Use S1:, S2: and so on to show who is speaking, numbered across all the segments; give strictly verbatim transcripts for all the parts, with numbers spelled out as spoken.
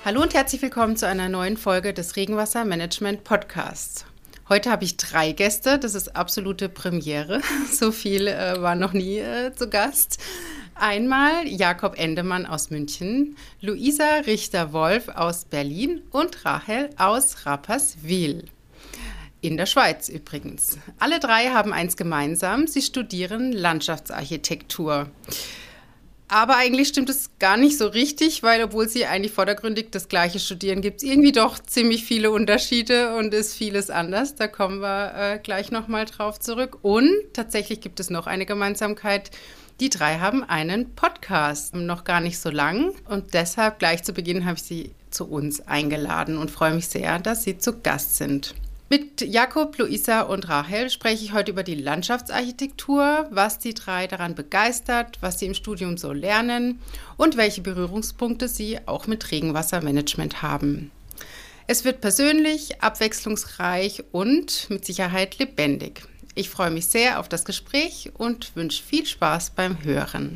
S1: Hallo und herzlich willkommen zu einer neuen Folge des Regenwassermanagement Podcasts. Heute habe ich drei Gäste, das ist absolute Premiere. So viel äh, war noch nie äh, zu Gast. Einmal Jakob Endemann aus München, Luisa Richter-Wolf aus Berlin und Rachel aus Rapperswil. In der Schweiz übrigens. Alle drei haben eins gemeinsam, sie studieren Landschaftsarchitektur. Aber eigentlich stimmt es gar nicht so richtig, weil obwohl sie eigentlich vordergründig das Gleiche studieren, gibt es irgendwie doch ziemlich viele Unterschiede und ist vieles anders. Da kommen wir äh, gleich nochmal drauf zurück. Und tatsächlich gibt es noch eine Gemeinsamkeit. Die drei haben einen Podcast, noch gar nicht so lang. Und deshalb gleich zu Beginn habe ich sie zu uns eingeladen und freue mich sehr, dass sie zu Gast sind. Mit Jakob, Luisa und Rachel spreche ich heute über die Landschaftsarchitektur, was die drei daran begeistert, was sie im Studium so lernen und welche Berührungspunkte sie auch mit Regenwassermanagement haben. Es wird persönlich, abwechslungsreich und mit Sicherheit lebendig. Ich freue mich sehr auf das Gespräch und wünsche viel Spaß beim Hören.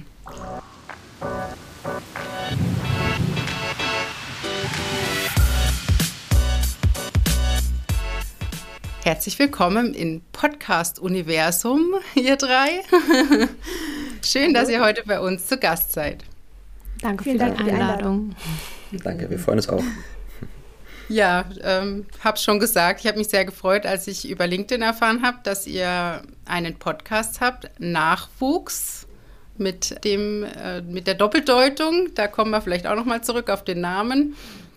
S1: Herzlich willkommen im Podcast-Universum, ihr drei. Schön, dass ihr heute bei uns zu Gast seid.
S2: Danke für die Einladung.
S3: Danke, wir freuen uns auch.
S1: Ja, ähm, habe schon gesagt, ich habe mich sehr gefreut, als ich über LinkedIn erfahren habe, dass ihr einen Podcast habt, Nachwuchs, mit dem äh, mit der Doppeldeutung. Da kommen wir vielleicht auch noch mal zurück auf den Namen.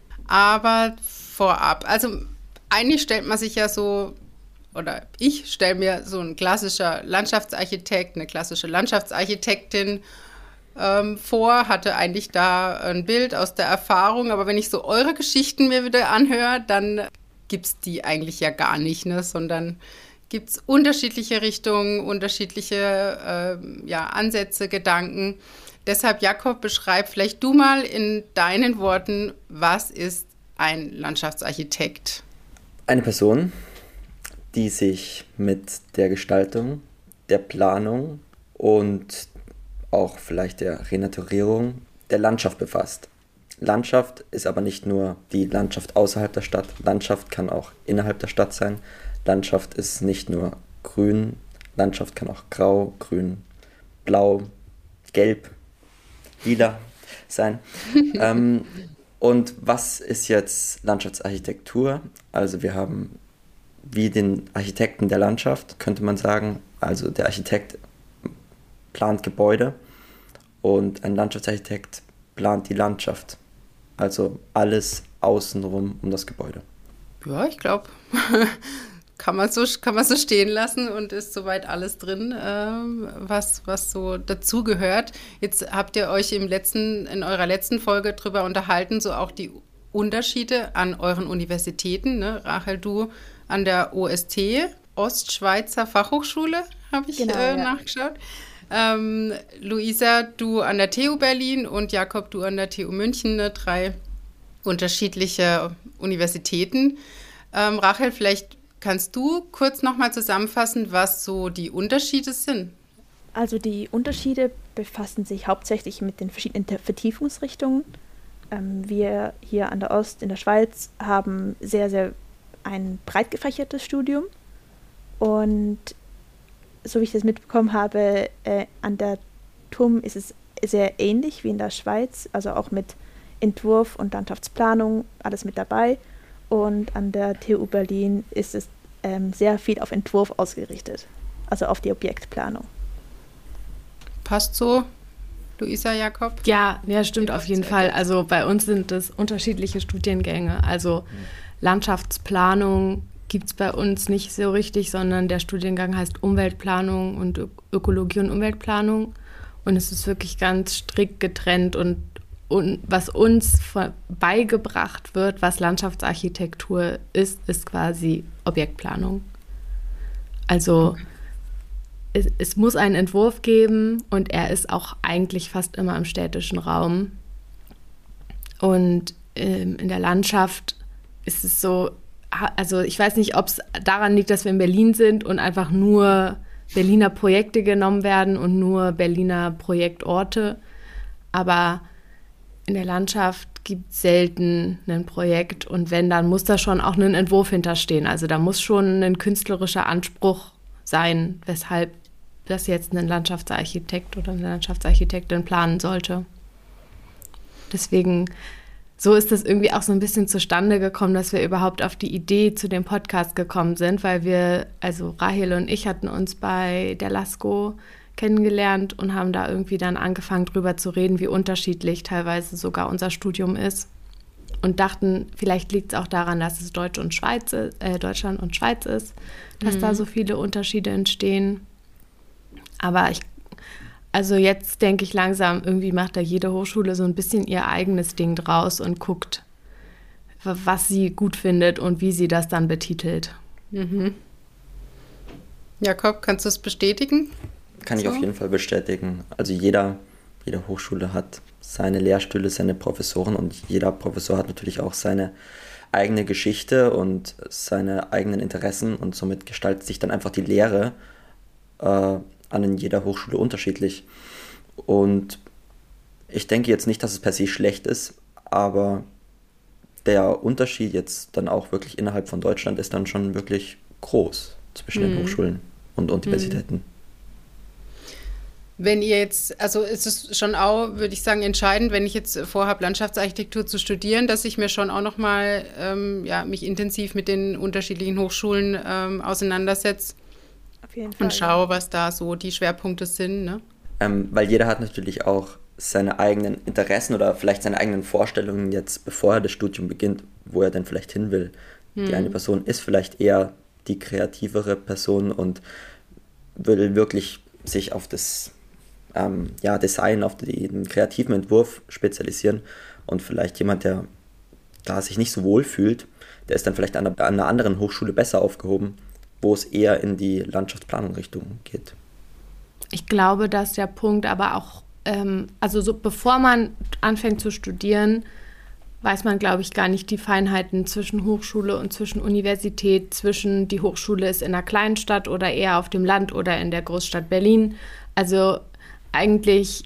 S1: Aber vorab, also eigentlich stellt man sich ja so, oder ich stelle mir so ein klassischer Landschaftsarchitekt, eine klassische Landschaftsarchitektin ähm, vor, hatte eigentlich da ein Bild aus der Erfahrung, aber wenn ich so eure Geschichten mir wieder anhöre, dann gibt es die eigentlich ja gar nicht, ne? Sondern gibt es unterschiedliche Richtungen, unterschiedliche äh, ja, Ansätze, Gedanken. Deshalb, Jakob, beschreib vielleicht du mal in deinen Worten, was ist ein Landschaftsarchitekt?
S3: Eine Person, die sich mit der Gestaltung, der Planung und auch vielleicht der Renaturierung der Landschaft befasst. Landschaft ist aber nicht nur die Landschaft außerhalb der Stadt. Landschaft kann auch innerhalb der Stadt sein. Landschaft ist nicht nur grün. Landschaft kann auch grau, grün, blau, gelb, lila sein. ähm, Und was ist jetzt Landschaftsarchitektur? Also wir haben wie den Architekten der Landschaft, könnte man sagen. Also der Architekt plant Gebäude und ein Landschaftsarchitekt plant die Landschaft. Also alles außenrum um das Gebäude.
S1: Ja, ich glaube, kann man so, kann man so stehen lassen und ist soweit alles drin, ähm, was, was so dazugehört. Jetzt habt ihr euch im letzten, in eurer letzten Folge drüber unterhalten, so auch die Unterschiede an euren Universitäten. Ne? Rachel, du an der O S T, Ostschweizer Fachhochschule, habe ich genau, äh, ja. nachgeschaut. Ähm, Luisa, du an der T U Berlin und Jakob, du an der T U München, ne? Drei unterschiedliche Universitäten. Ähm, Rachel, vielleicht kannst du kurz nochmal zusammenfassen, was so die Unterschiede sind?
S2: Also die Unterschiede befassen sich hauptsächlich mit den verschiedenen Vertiefungsrichtungen. Ähm, wir hier an der Ost in der Schweiz haben sehr, sehr ein breit gefächertes Studium. Und so wie ich das mitbekommen habe, äh, an der T U M ist es sehr ähnlich wie in der Schweiz, also auch mit Entwurf und Landschaftsplanung, alles mit dabei. Und an der T U Berlin ist es ähm, sehr viel auf Entwurf ausgerichtet, also auf die Objektplanung.
S1: Passt so, Luisa, Jakob?
S4: Ja, ja, stimmt auf jeden Fall. Also bei uns sind es unterschiedliche Studiengänge. Also Landschaftsplanung gibt es bei uns nicht so richtig, sondern der Studiengang heißt Umweltplanung und Ö- Ökologie und Umweltplanung. Und es ist wirklich ganz strikt getrennt und Und was uns beigebracht wird, was Landschaftsarchitektur ist, ist quasi Objektplanung. Also okay. es, es muss einen Entwurf geben und er ist auch eigentlich fast immer im städtischen Raum. Und ähm, in der Landschaft ist es so, also ich weiß nicht, ob es daran liegt, dass wir in Berlin sind und einfach nur Berliner Projekte genommen werden und nur Berliner Projektorte, aber in der Landschaft gibt es selten ein Projekt und wenn, dann muss da schon auch ein Entwurf hinterstehen. Also da muss schon ein künstlerischer Anspruch sein, weshalb das jetzt ein Landschaftsarchitekt oder eine Landschaftsarchitektin planen sollte. Deswegen, so ist das irgendwie auch so ein bisschen zustande gekommen, dass wir überhaupt auf die Idee zu dem Podcast gekommen sind, weil wir, also Rahel und ich hatten uns bei der LASCO kennengelernt und haben da irgendwie dann angefangen, drüber zu reden, wie unterschiedlich teilweise sogar unser Studium ist. Und dachten, vielleicht liegt es auch daran, dass es Deutsch und Schweiz, äh, Deutschland und Schweiz ist, dass mhm. da so viele Unterschiede entstehen. Aber ich, also jetzt denke ich langsam, irgendwie macht da jede Hochschule so ein bisschen ihr eigenes Ding draus und guckt, was sie gut findet und wie sie das dann betitelt.
S1: Mhm. Jakob, kannst du es bestätigen?
S3: Kann so? Ich auf jeden Fall bestätigen. Also jeder, jede Hochschule hat seine Lehrstühle, seine Professoren und jeder Professor hat natürlich auch seine eigene Geschichte und seine eigenen Interessen und somit gestaltet sich dann einfach die Lehre äh, an jeder Hochschule unterschiedlich. Und ich denke jetzt nicht, dass es per se schlecht ist, aber der Unterschied jetzt dann auch wirklich innerhalb von Deutschland ist dann schon wirklich groß zwischen mhm. den Hochschulen und Universitäten.
S1: Mhm. Wenn ihr jetzt, also ist es schon auch, würde ich sagen, entscheidend, wenn ich jetzt vorhabe, Landschaftsarchitektur zu studieren, dass ich mir schon auch nochmal ähm, ja, mich intensiv mit den unterschiedlichen Hochschulen ähm, auseinandersetze.
S2: Auf jeden Fall.
S1: Und schaue, was da so die Schwerpunkte sind, ne?
S3: Ähm, weil jeder hat natürlich auch seine eigenen Interessen oder vielleicht seine eigenen Vorstellungen jetzt, bevor er das Studium beginnt, wo er denn vielleicht hin will. Hm. Die eine Person ist vielleicht eher die kreativere Person und will wirklich sich auf das ähm, ja, Design, auf den kreativen Entwurf spezialisieren und vielleicht jemand, der da sich nicht so wohl fühlt, der ist dann vielleicht an einer, an einer anderen Hochschule besser aufgehoben, wo es eher in die Landschaftsplanung-Richtung geht.
S4: Ich glaube, dass der Punkt aber auch, ähm, also so bevor man anfängt zu studieren, weiß man, glaube ich, gar nicht die Feinheiten zwischen Hochschule und zwischen Universität, zwischen die Hochschule ist in einer kleinen Stadt oder eher auf dem Land oder in der Großstadt Berlin. Also eigentlich,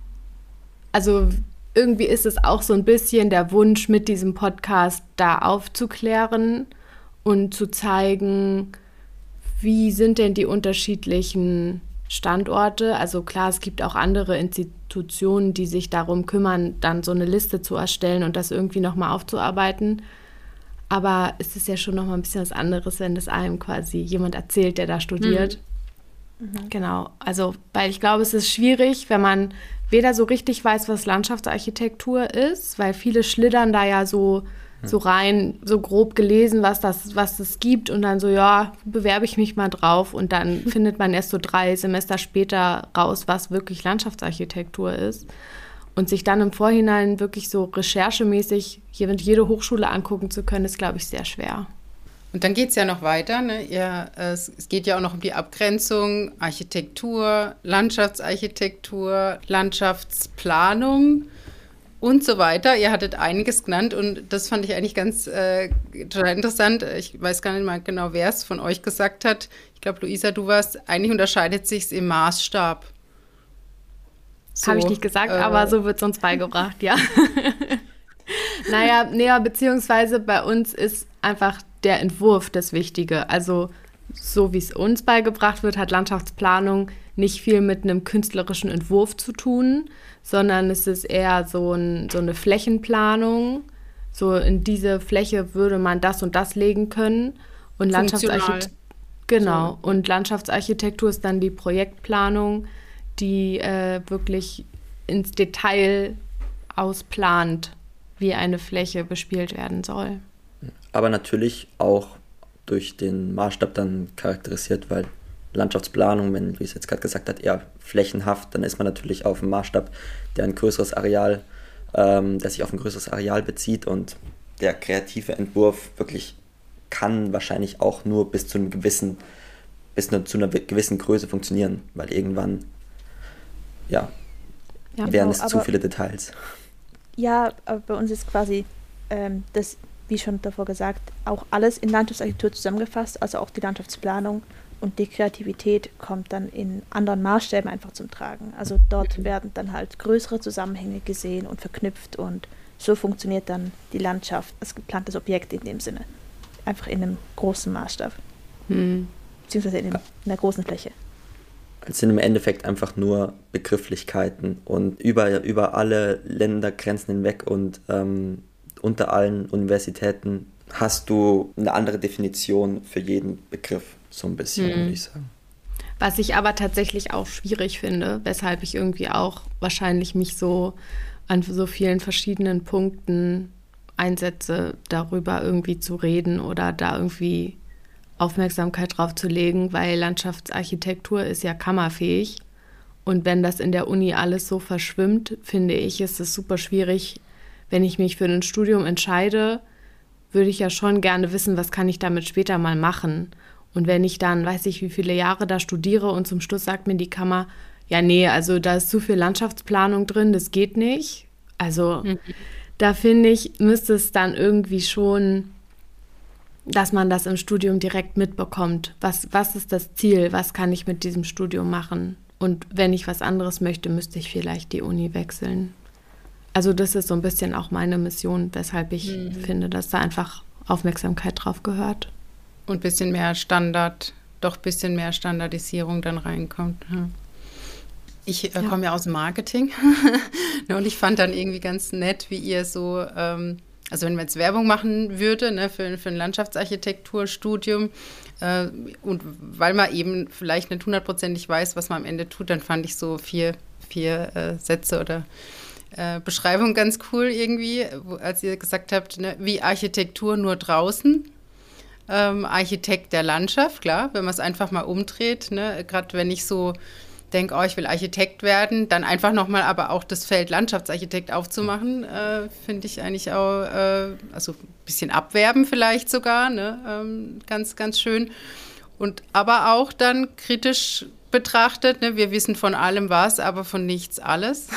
S4: also irgendwie ist es auch so ein bisschen der Wunsch, mit diesem Podcast da aufzuklären und zu zeigen, wie sind denn die unterschiedlichen Standorte? Also klar, es gibt auch andere Institutionen, die sich darum kümmern, dann so eine Liste zu erstellen und das irgendwie nochmal aufzuarbeiten. Aber es ist ja schon nochmal ein bisschen was anderes, wenn das einem quasi jemand erzählt, der da studiert. Mhm. Genau, also weil ich glaube, es ist schwierig, wenn man weder so richtig weiß, was Landschaftsarchitektur ist, weil viele schlittern da ja so so rein, so grob gelesen, was das, was das gibt und dann so, ja, bewerbe ich mich mal drauf und dann findet man erst so drei Semester später raus, was wirklich Landschaftsarchitektur ist und sich dann im Vorhinein wirklich so recherchemäßig jede Hochschule angucken zu können, ist, glaube ich, sehr schwer.
S1: Und dann geht es ja noch weiter, ne? Ihr, es, es geht ja auch noch um die Abgrenzung, Architektur, Landschaftsarchitektur, Landschaftsplanung und so weiter. Ihr hattet einiges genannt und das fand ich eigentlich ganz äh, total interessant. Ich weiß gar nicht mal genau, wer es von euch gesagt hat. Ich glaube, Luisa, du warst, eigentlich unterscheidet sich es im Maßstab.
S4: So, habe ich nicht gesagt, äh, aber so wird es uns beigebracht, ja. Naja, nee, beziehungsweise bei uns ist einfach der Entwurf das Wichtige. Also so wie es uns beigebracht wird, hat Landschaftsplanung nicht viel mit einem künstlerischen Entwurf zu tun, sondern es ist eher so, ein, so eine Flächenplanung. So in diese Fläche würde man das und das legen können. Und Landschaftsarchitektur, genau. So. Und Landschaftsarchitektur ist dann die Projektplanung, die äh, wirklich ins Detail ausplant, wie eine Fläche bespielt werden soll.
S3: Aber natürlich auch durch den Maßstab dann charakterisiert, weil Landschaftsplanung, wenn Luis jetzt gerade gesagt hat, eher flächenhaft, dann ist man natürlich auf einem Maßstab, der ein größeres Areal, ähm, der sich auf ein größeres Areal bezieht und der kreative Entwurf wirklich kann wahrscheinlich auch nur bis zu einem gewissen, bis nur zu einer gewissen Größe funktionieren, weil irgendwann, ja, ja wären es zu viele Details.
S2: Ja, aber bei uns ist quasi ähm, das, wie schon davor gesagt, auch alles in Landschaftsarchitektur zusammengefasst, also auch die Landschaftsplanung. Und die Kreativität kommt dann in anderen Maßstäben einfach zum Tragen. Also dort werden dann halt größere Zusammenhänge gesehen und verknüpft und so funktioniert dann die Landschaft als geplantes Objekt in dem Sinne. Einfach in einem großen Maßstab. Hm. Beziehungsweise in, dem, in einer großen Fläche.
S3: Es sind im Endeffekt einfach nur Begrifflichkeiten und über, über alle Ländergrenzen hinweg und ähm, unter allen Universitäten hast du eine andere Definition für jeden Begriff, so ein bisschen, hm. würde ich sagen.
S4: Was ich aber tatsächlich auch schwierig finde, weshalb ich irgendwie auch wahrscheinlich mich so an so vielen verschiedenen Punkten einsetze, darüber irgendwie zu reden oder da irgendwie Aufmerksamkeit drauf zu legen, weil Landschaftsarchitektur ist ja kammerfähig. Und wenn das in der Uni alles so verschwimmt, finde ich, ist es super schwierig. Wenn ich mich für ein Studium entscheide, würde ich ja schon gerne wissen, was kann ich damit später mal machen. Und wenn ich dann, weiß ich, wie viele Jahre da studiere und zum Schluss sagt mir die Kammer, ja, nee, also da ist zu viel Landschaftsplanung drin, das geht nicht. Also mhm. da finde ich, müsste es dann irgendwie schon, dass man das im Studium direkt mitbekommt. Was, was ist das Ziel? Was kann ich mit diesem Studium machen? Und wenn ich was anderes möchte, müsste ich vielleicht die Uni wechseln. Also das ist so ein bisschen auch meine Mission, weshalb ich mhm. finde, dass da einfach Aufmerksamkeit drauf gehört.
S1: Und ein bisschen mehr Standard, doch ein bisschen mehr Standardisierung dann reinkommt. Ja. Ich äh, ja. komme ja aus dem Marketing und ich fand dann irgendwie ganz nett, wie ihr so, ähm, also wenn man jetzt Werbung machen würde, ne, für, für ein Landschaftsarchitekturstudium äh, und weil man eben vielleicht nicht hundertprozentig weiß, was man am Ende tut, dann fand ich so vier, vier äh, Sätze oder äh, Beschreibungen ganz cool irgendwie, wo, als ihr gesagt habt, ne, wie Architektur nur draußen. Ähm, Architekt der Landschaft, klar, wenn man es einfach mal umdreht, ne, gerade wenn ich so denke, oh, ich will Architekt werden, dann einfach nochmal aber auch das Feld Landschaftsarchitekt aufzumachen, äh, finde ich eigentlich auch, äh, also ein bisschen abwerben vielleicht sogar, ne, ähm, ganz, ganz schön. Und aber auch dann kritisch betrachtet, ne, wir wissen von allem was, aber von nichts alles.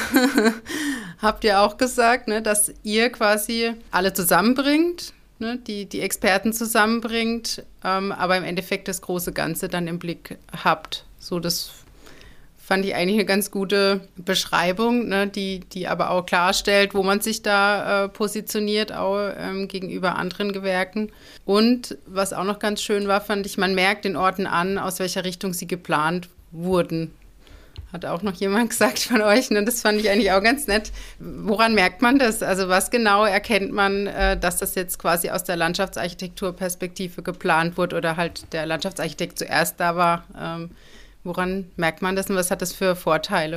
S1: Habt ihr auch gesagt, ne, dass ihr quasi alle zusammenbringt, ne, die, die Experten zusammenbringt, ähm, aber im Endeffekt das große Ganze dann im Blick habt. So, das fand ich eigentlich eine ganz gute Beschreibung, ne, die, die aber auch klarstellt, wo man sich da äh, positioniert, auch ähm, gegenüber anderen Gewerken. Und was auch noch ganz schön war, fand ich, man merkt den Orten an, aus welcher Richtung sie geplant wurden. Hat auch noch jemand gesagt von euch, ne? Das fand ich eigentlich auch ganz nett. Woran merkt man das? Also was genau erkennt man, äh, dass das jetzt quasi aus der Landschaftsarchitekturperspektive geplant wurde oder halt der Landschaftsarchitekt zuerst da war? Ähm, woran merkt man das und was hat das für Vorteile?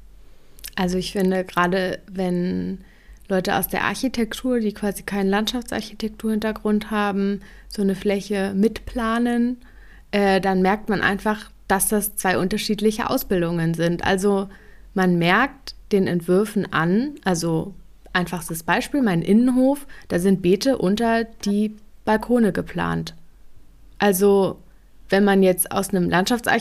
S4: Also ich finde, gerade wenn Leute aus der Architektur, die quasi keinen Landschaftsarchitektur-Hintergrund haben, so eine Fläche mitplanen, äh, dann merkt man einfach, dass das zwei unterschiedliche Ausbildungen sind. Also man merkt den Entwürfen an, also einfachstes Beispiel, mein Innenhof, da sind Beete unter die Balkone geplant. Also wenn man jetzt aus einem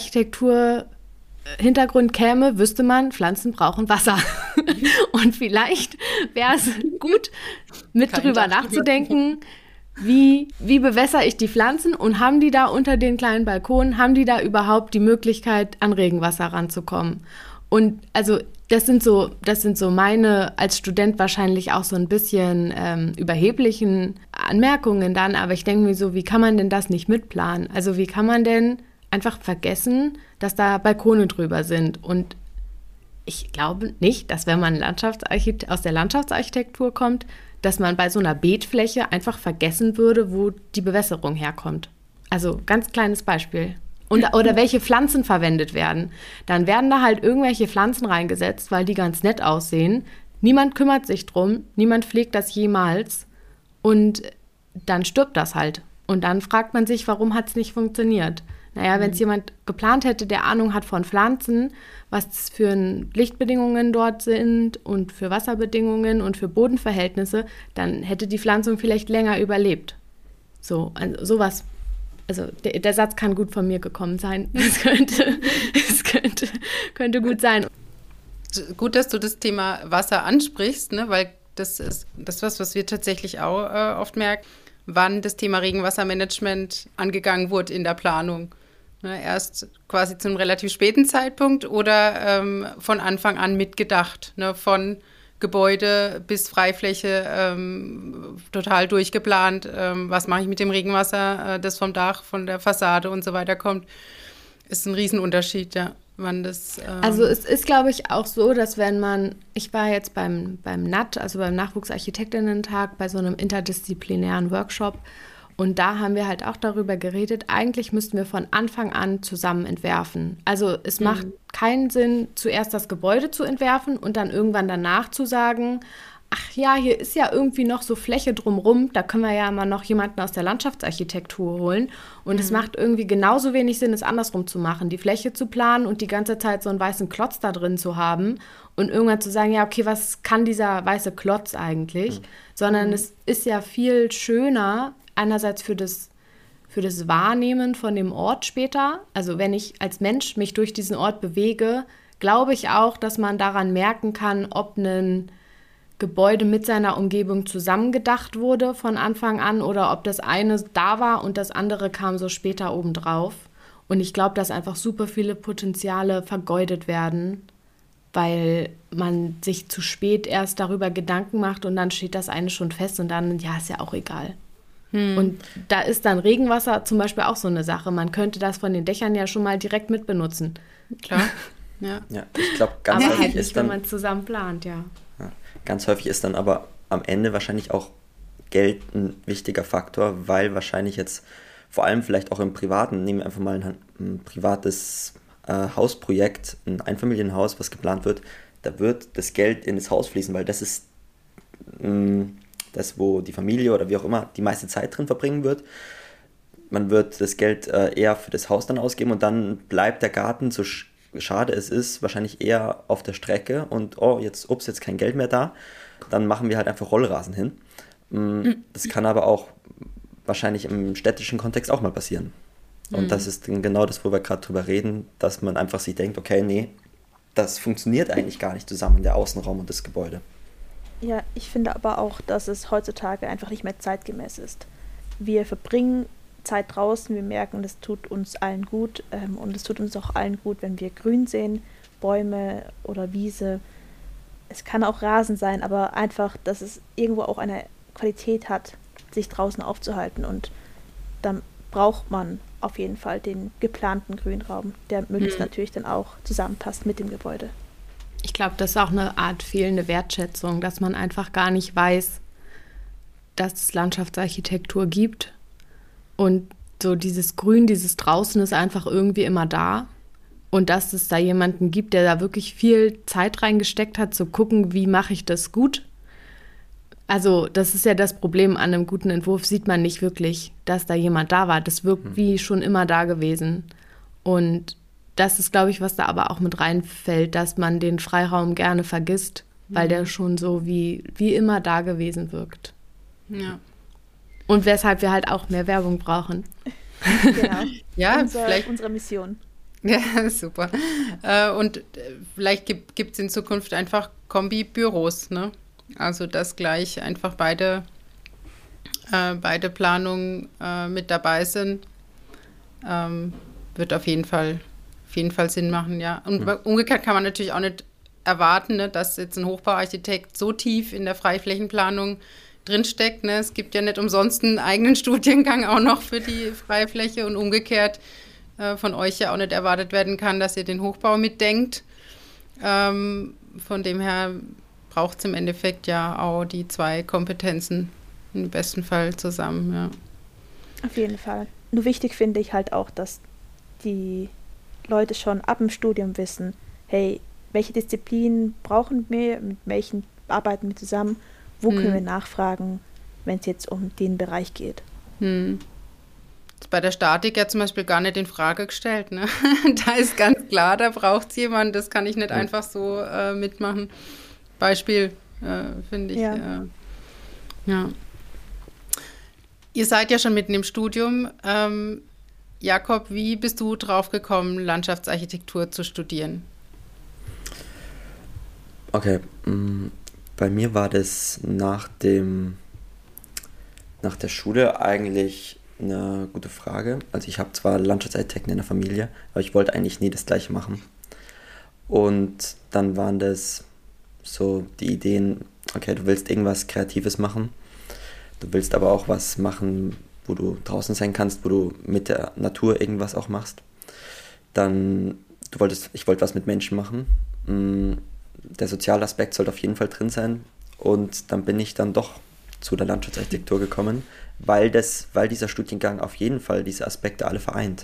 S4: Landschaftsarchitektur-Hintergrund käme, wüsste man, Pflanzen brauchen Wasser. Und vielleicht wäre es gut, mit Kein drüber Dach nachzudenken, Wie, wie bewässere ich die Pflanzen und haben die da unter den kleinen Balkonen, haben die da überhaupt die Möglichkeit, an Regenwasser ranzukommen? Und also das sind so, das sind so meine als Student wahrscheinlich auch so ein bisschen ähm, überheblichen Anmerkungen dann, aber ich denke mir so, wie kann man denn das nicht mitplanen? Also wie kann man denn einfach vergessen, dass da Balkone drüber sind? Und ich glaube nicht, dass wenn man Landschaftsarchitekt- aus der Landschaftsarchitektur kommt, dass man bei so einer Beetfläche einfach vergessen würde, wo die Bewässerung herkommt. Also ganz kleines Beispiel. Und, oder welche Pflanzen verwendet werden. Dann werden da halt irgendwelche Pflanzen reingesetzt, weil die ganz nett aussehen. Niemand kümmert sich drum, niemand pflegt das jemals. Und dann stirbt das halt. Und dann fragt man sich, warum hat es nicht funktioniert? Naja, wenn es jemand geplant hätte, der Ahnung hat von Pflanzen, was für Lichtbedingungen dort sind und für Wasserbedingungen und für Bodenverhältnisse, dann hätte die Pflanzung vielleicht länger überlebt. So, also sowas. Also der, der Satz kann gut von mir gekommen sein. Es könnte, es könnte, könnte gut sein.
S1: Gut, dass du das Thema Wasser ansprichst, ne? Weil das ist das was, was wir tatsächlich auch äh, oft merken, wann das Thema Regenwassermanagement angegangen wurde in der Planung. Ne, erst quasi zu einem relativ späten Zeitpunkt oder ähm, von Anfang an mitgedacht. Ne, von Gebäude bis Freifläche ähm, total durchgeplant. Ähm, was mache ich mit dem Regenwasser, äh, das vom Dach, von der Fassade und so weiter kommt, ist ein Riesenunterschied, ja. Wann das, ähm
S4: also es ist, glaube ich, auch so, dass wenn man, ich war jetzt beim, beim N A T, also beim Nachwuchsarchitektinnen-Tag, bei so einem interdisziplinären Workshop, und da haben wir halt auch darüber geredet, eigentlich müssten wir von Anfang an zusammen entwerfen. Also es mhm. macht keinen Sinn, zuerst das Gebäude zu entwerfen und dann irgendwann danach zu sagen, ach ja, hier ist ja irgendwie noch so Fläche drumrum, da können wir ja mal noch jemanden aus der Landschaftsarchitektur holen. Und mhm. es macht irgendwie genauso wenig Sinn, es andersrum zu machen, die Fläche zu planen und die ganze Zeit so einen weißen Klotz da drin zu haben und irgendwann zu sagen, ja, okay, was kann dieser weiße Klotz eigentlich? Mhm. Sondern mhm. es ist ja viel schöner, einerseits für das, für das Wahrnehmen von dem Ort später. Also wenn ich als Mensch mich durch diesen Ort bewege, glaube ich auch, dass man daran merken kann, ob ein Gebäude mit seiner Umgebung zusammengedacht wurde von Anfang an oder ob das eine da war und das andere kam so später obendrauf. Und ich glaube, dass einfach super viele Potenziale vergeudet werden, weil man sich zu spät erst darüber Gedanken macht und dann steht das eine schon fest und dann, ja, ist ja auch egal. Hm. Und da ist dann Regenwasser zum Beispiel auch so eine Sache. Man könnte das von den Dächern ja schon mal direkt mitbenutzen.
S1: Klar. Ja,
S3: ja ich glaube, ganz
S4: aber
S3: häufig
S4: halt nicht,
S3: ist dann,
S4: wenn man zusammen plant, ja.
S3: ja. Ganz häufig ist dann aber am Ende wahrscheinlich auch Geld ein wichtiger Faktor, weil wahrscheinlich jetzt vor allem vielleicht auch im Privaten, nehmen wir einfach mal ein, ein privates äh, Hausprojekt, ein Einfamilienhaus, was geplant wird, da wird das Geld in das Haus fließen, weil das ist mh, das, wo die Familie oder wie auch immer die meiste Zeit drin verbringen wird. Man wird das Geld äh, eher für das Haus dann ausgeben und dann bleibt der Garten, so sch- schade es ist, wahrscheinlich eher auf der Strecke und oh, jetzt, ups, jetzt kein Geld mehr da. Dann machen wir halt einfach Rollrasen hin. Das kann aber auch wahrscheinlich im städtischen Kontext auch mal passieren. Und mhm. das ist genau das, wo wir gerade drüber reden, dass man einfach sich denkt, okay, nee, das funktioniert eigentlich gar nicht zusammen, der Außenraum und das Gebäude.
S2: Ja, ich finde aber auch, dass es heutzutage einfach nicht mehr zeitgemäß ist. Wir verbringen Zeit draußen, wir merken, das tut uns allen gut ähm, und es tut uns auch allen gut, wenn wir Grün sehen, Bäume oder Wiese. Es kann auch Rasen sein, aber einfach, dass es irgendwo auch eine Qualität hat, sich draußen aufzuhalten und dann braucht man auf jeden Fall den geplanten Grünraum, der möglichst mhm. natürlich dann auch zusammenpasst mit dem Gebäude.
S4: Ich glaube, das ist auch eine Art fehlende Wertschätzung, dass man einfach gar nicht weiß, dass es Landschaftsarchitektur gibt und so dieses Grün, dieses Draußen ist einfach irgendwie immer da und dass es da jemanden gibt, der da wirklich viel Zeit reingesteckt hat, zu gucken, wie mache ich das gut. Also das ist ja das Problem an einem guten Entwurf, sieht man nicht wirklich, dass da jemand da war. Das wirkt wie schon immer da gewesen. Und das ist, glaube ich, was da aber auch mit reinfällt, dass man den Freiraum gerne vergisst, weil mhm. der schon so wie, wie immer da gewesen wirkt.
S1: Ja.
S4: Und weshalb wir halt auch mehr Werbung brauchen.
S2: Genau.
S1: Ja,
S2: Unser,
S1: vielleicht
S2: unsere Mission.
S1: Ja, super. Äh, und vielleicht gibt es in Zukunft einfach Kombi-Büros, ne? Also dass gleich einfach beide, äh, beide Planungen äh, mit dabei sind, ähm, wird auf jeden Fall, auf jeden Fall Sinn machen, ja. Und mhm. umgekehrt kann man natürlich auch nicht erwarten, ne, dass jetzt ein Hochbauarchitekt so tief in der Freiflächenplanung drinsteckt. Ne? Es gibt ja nicht umsonst einen eigenen Studiengang auch noch für die Freifläche und umgekehrt äh, von euch ja auch nicht erwartet werden kann, dass ihr den Hochbau mitdenkt. Ähm, von dem her braucht es im Endeffekt ja auch die zwei Kompetenzen im besten Fall zusammen, ja.
S2: Auf jeden Fall. Nur wichtig finde ich halt auch, dass die Leute schon ab dem Studium wissen, hey, welche Disziplinen brauchen wir, mit welchen arbeiten wir zusammen, wo hm. können wir nachfragen, wenn es jetzt um den Bereich geht.
S1: Hm. Das ist bei der Statik ja zum Beispiel gar nicht in Frage gestellt, ne? Da ist ganz klar, da braucht es jemanden, das kann ich nicht ja. einfach so äh, mitmachen. Beispiel, äh, finde ich.
S2: Ja.
S1: Äh, ja. Ihr seid ja schon mitten im Studium. Ähm, Jakob, wie bist du drauf gekommen, Landschaftsarchitektur zu studieren?
S3: Okay, mh, bei mir war das nach dem nach der Schule eigentlich eine gute Frage. Also ich habe zwar Landschaftsarchitekten in der Familie, aber ich wollte eigentlich nie das Gleiche machen. Und dann waren das so die Ideen, okay, du willst irgendwas Kreatives machen, du willst aber auch was machen, wo du draußen sein kannst, wo du mit der Natur irgendwas auch machst. Dann, du wolltest, ich wollte was mit Menschen machen. Der soziale Aspekt sollte auf jeden Fall drin sein. Und dann bin ich dann doch zu der Landschaftsarchitektur gekommen, weil, das, weil dieser Studiengang auf jeden Fall diese Aspekte alle vereint.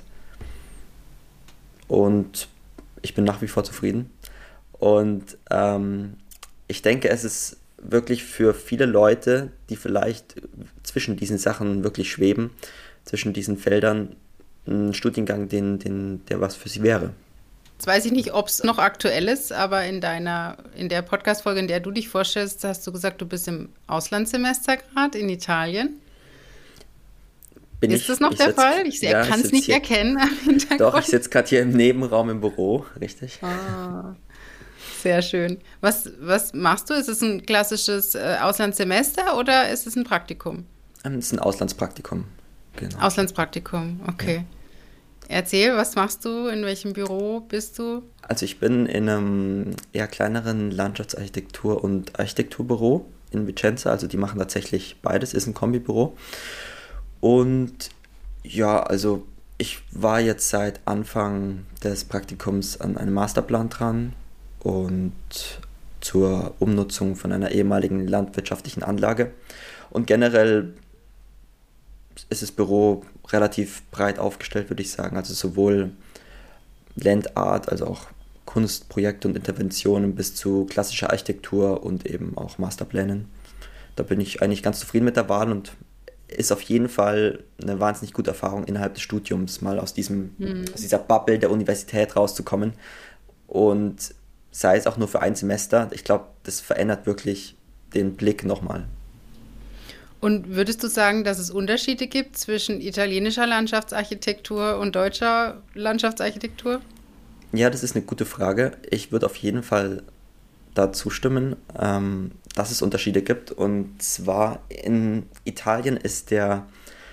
S3: Und ich bin nach wie vor zufrieden. Und ähm, ich denke, es ist wirklich für viele Leute, die vielleicht zwischen diesen Sachen wirklich schweben, zwischen diesen Feldern, ein Studiengang, den, den, der was für sie wäre.
S1: Jetzt weiß ich nicht, ob es noch aktuell ist, aber in deiner, in der Podcast-Folge, in der du dich vorstellst, hast du gesagt, du bist im Auslandssemester gerade in Italien.
S3: Bin
S1: ist
S3: ich,
S1: das noch
S3: ich
S1: der
S3: sitz,
S1: Fall? Ich
S3: ja,
S1: kann es nicht
S3: hier,
S1: erkennen am Hintergrund.
S3: Doch, ich sitze gerade hier im Nebenraum im Büro, richtig.
S1: Ah, sehr schön. Was, was machst du? Ist es ein klassisches äh, Auslandssemester oder ist es ein Praktikum?
S3: Es ist ein Auslandspraktikum, genau.
S1: Auslandspraktikum, okay. Ja. Erzähl, was machst du? In welchem Büro bist du?
S3: Also ich bin in einem eher kleineren Landschaftsarchitektur- und Architekturbüro in Vicenza. Also die machen tatsächlich beides, ist ein Kombibüro. Und ja, also ich war jetzt seit Anfang des Praktikums an einem Masterplan dran und zur Umnutzung von einer ehemaligen landwirtschaftlichen Anlage. Und generell ist das Büro relativ breit aufgestellt, würde ich sagen. Also sowohl Landart, also auch Kunstprojekte und Interventionen bis zu klassischer Architektur und eben auch Masterplänen. Da bin ich eigentlich ganz zufrieden mit der Wahl und ist auf jeden Fall eine wahnsinnig gute Erfahrung innerhalb des Studiums, mal aus, diesem, mhm. aus dieser Bubble der Universität rauszukommen. Und sei es auch nur für ein Semester, ich glaube, das verändert wirklich den Blick nochmal.
S1: Und würdest du sagen, dass es Unterschiede gibt zwischen italienischer Landschaftsarchitektur und deutscher Landschaftsarchitektur?
S3: Ja, das ist eine gute Frage. Ich würde auf jeden Fall dazu stimmen, ähm, dass es Unterschiede gibt. Und zwar in Italien ist der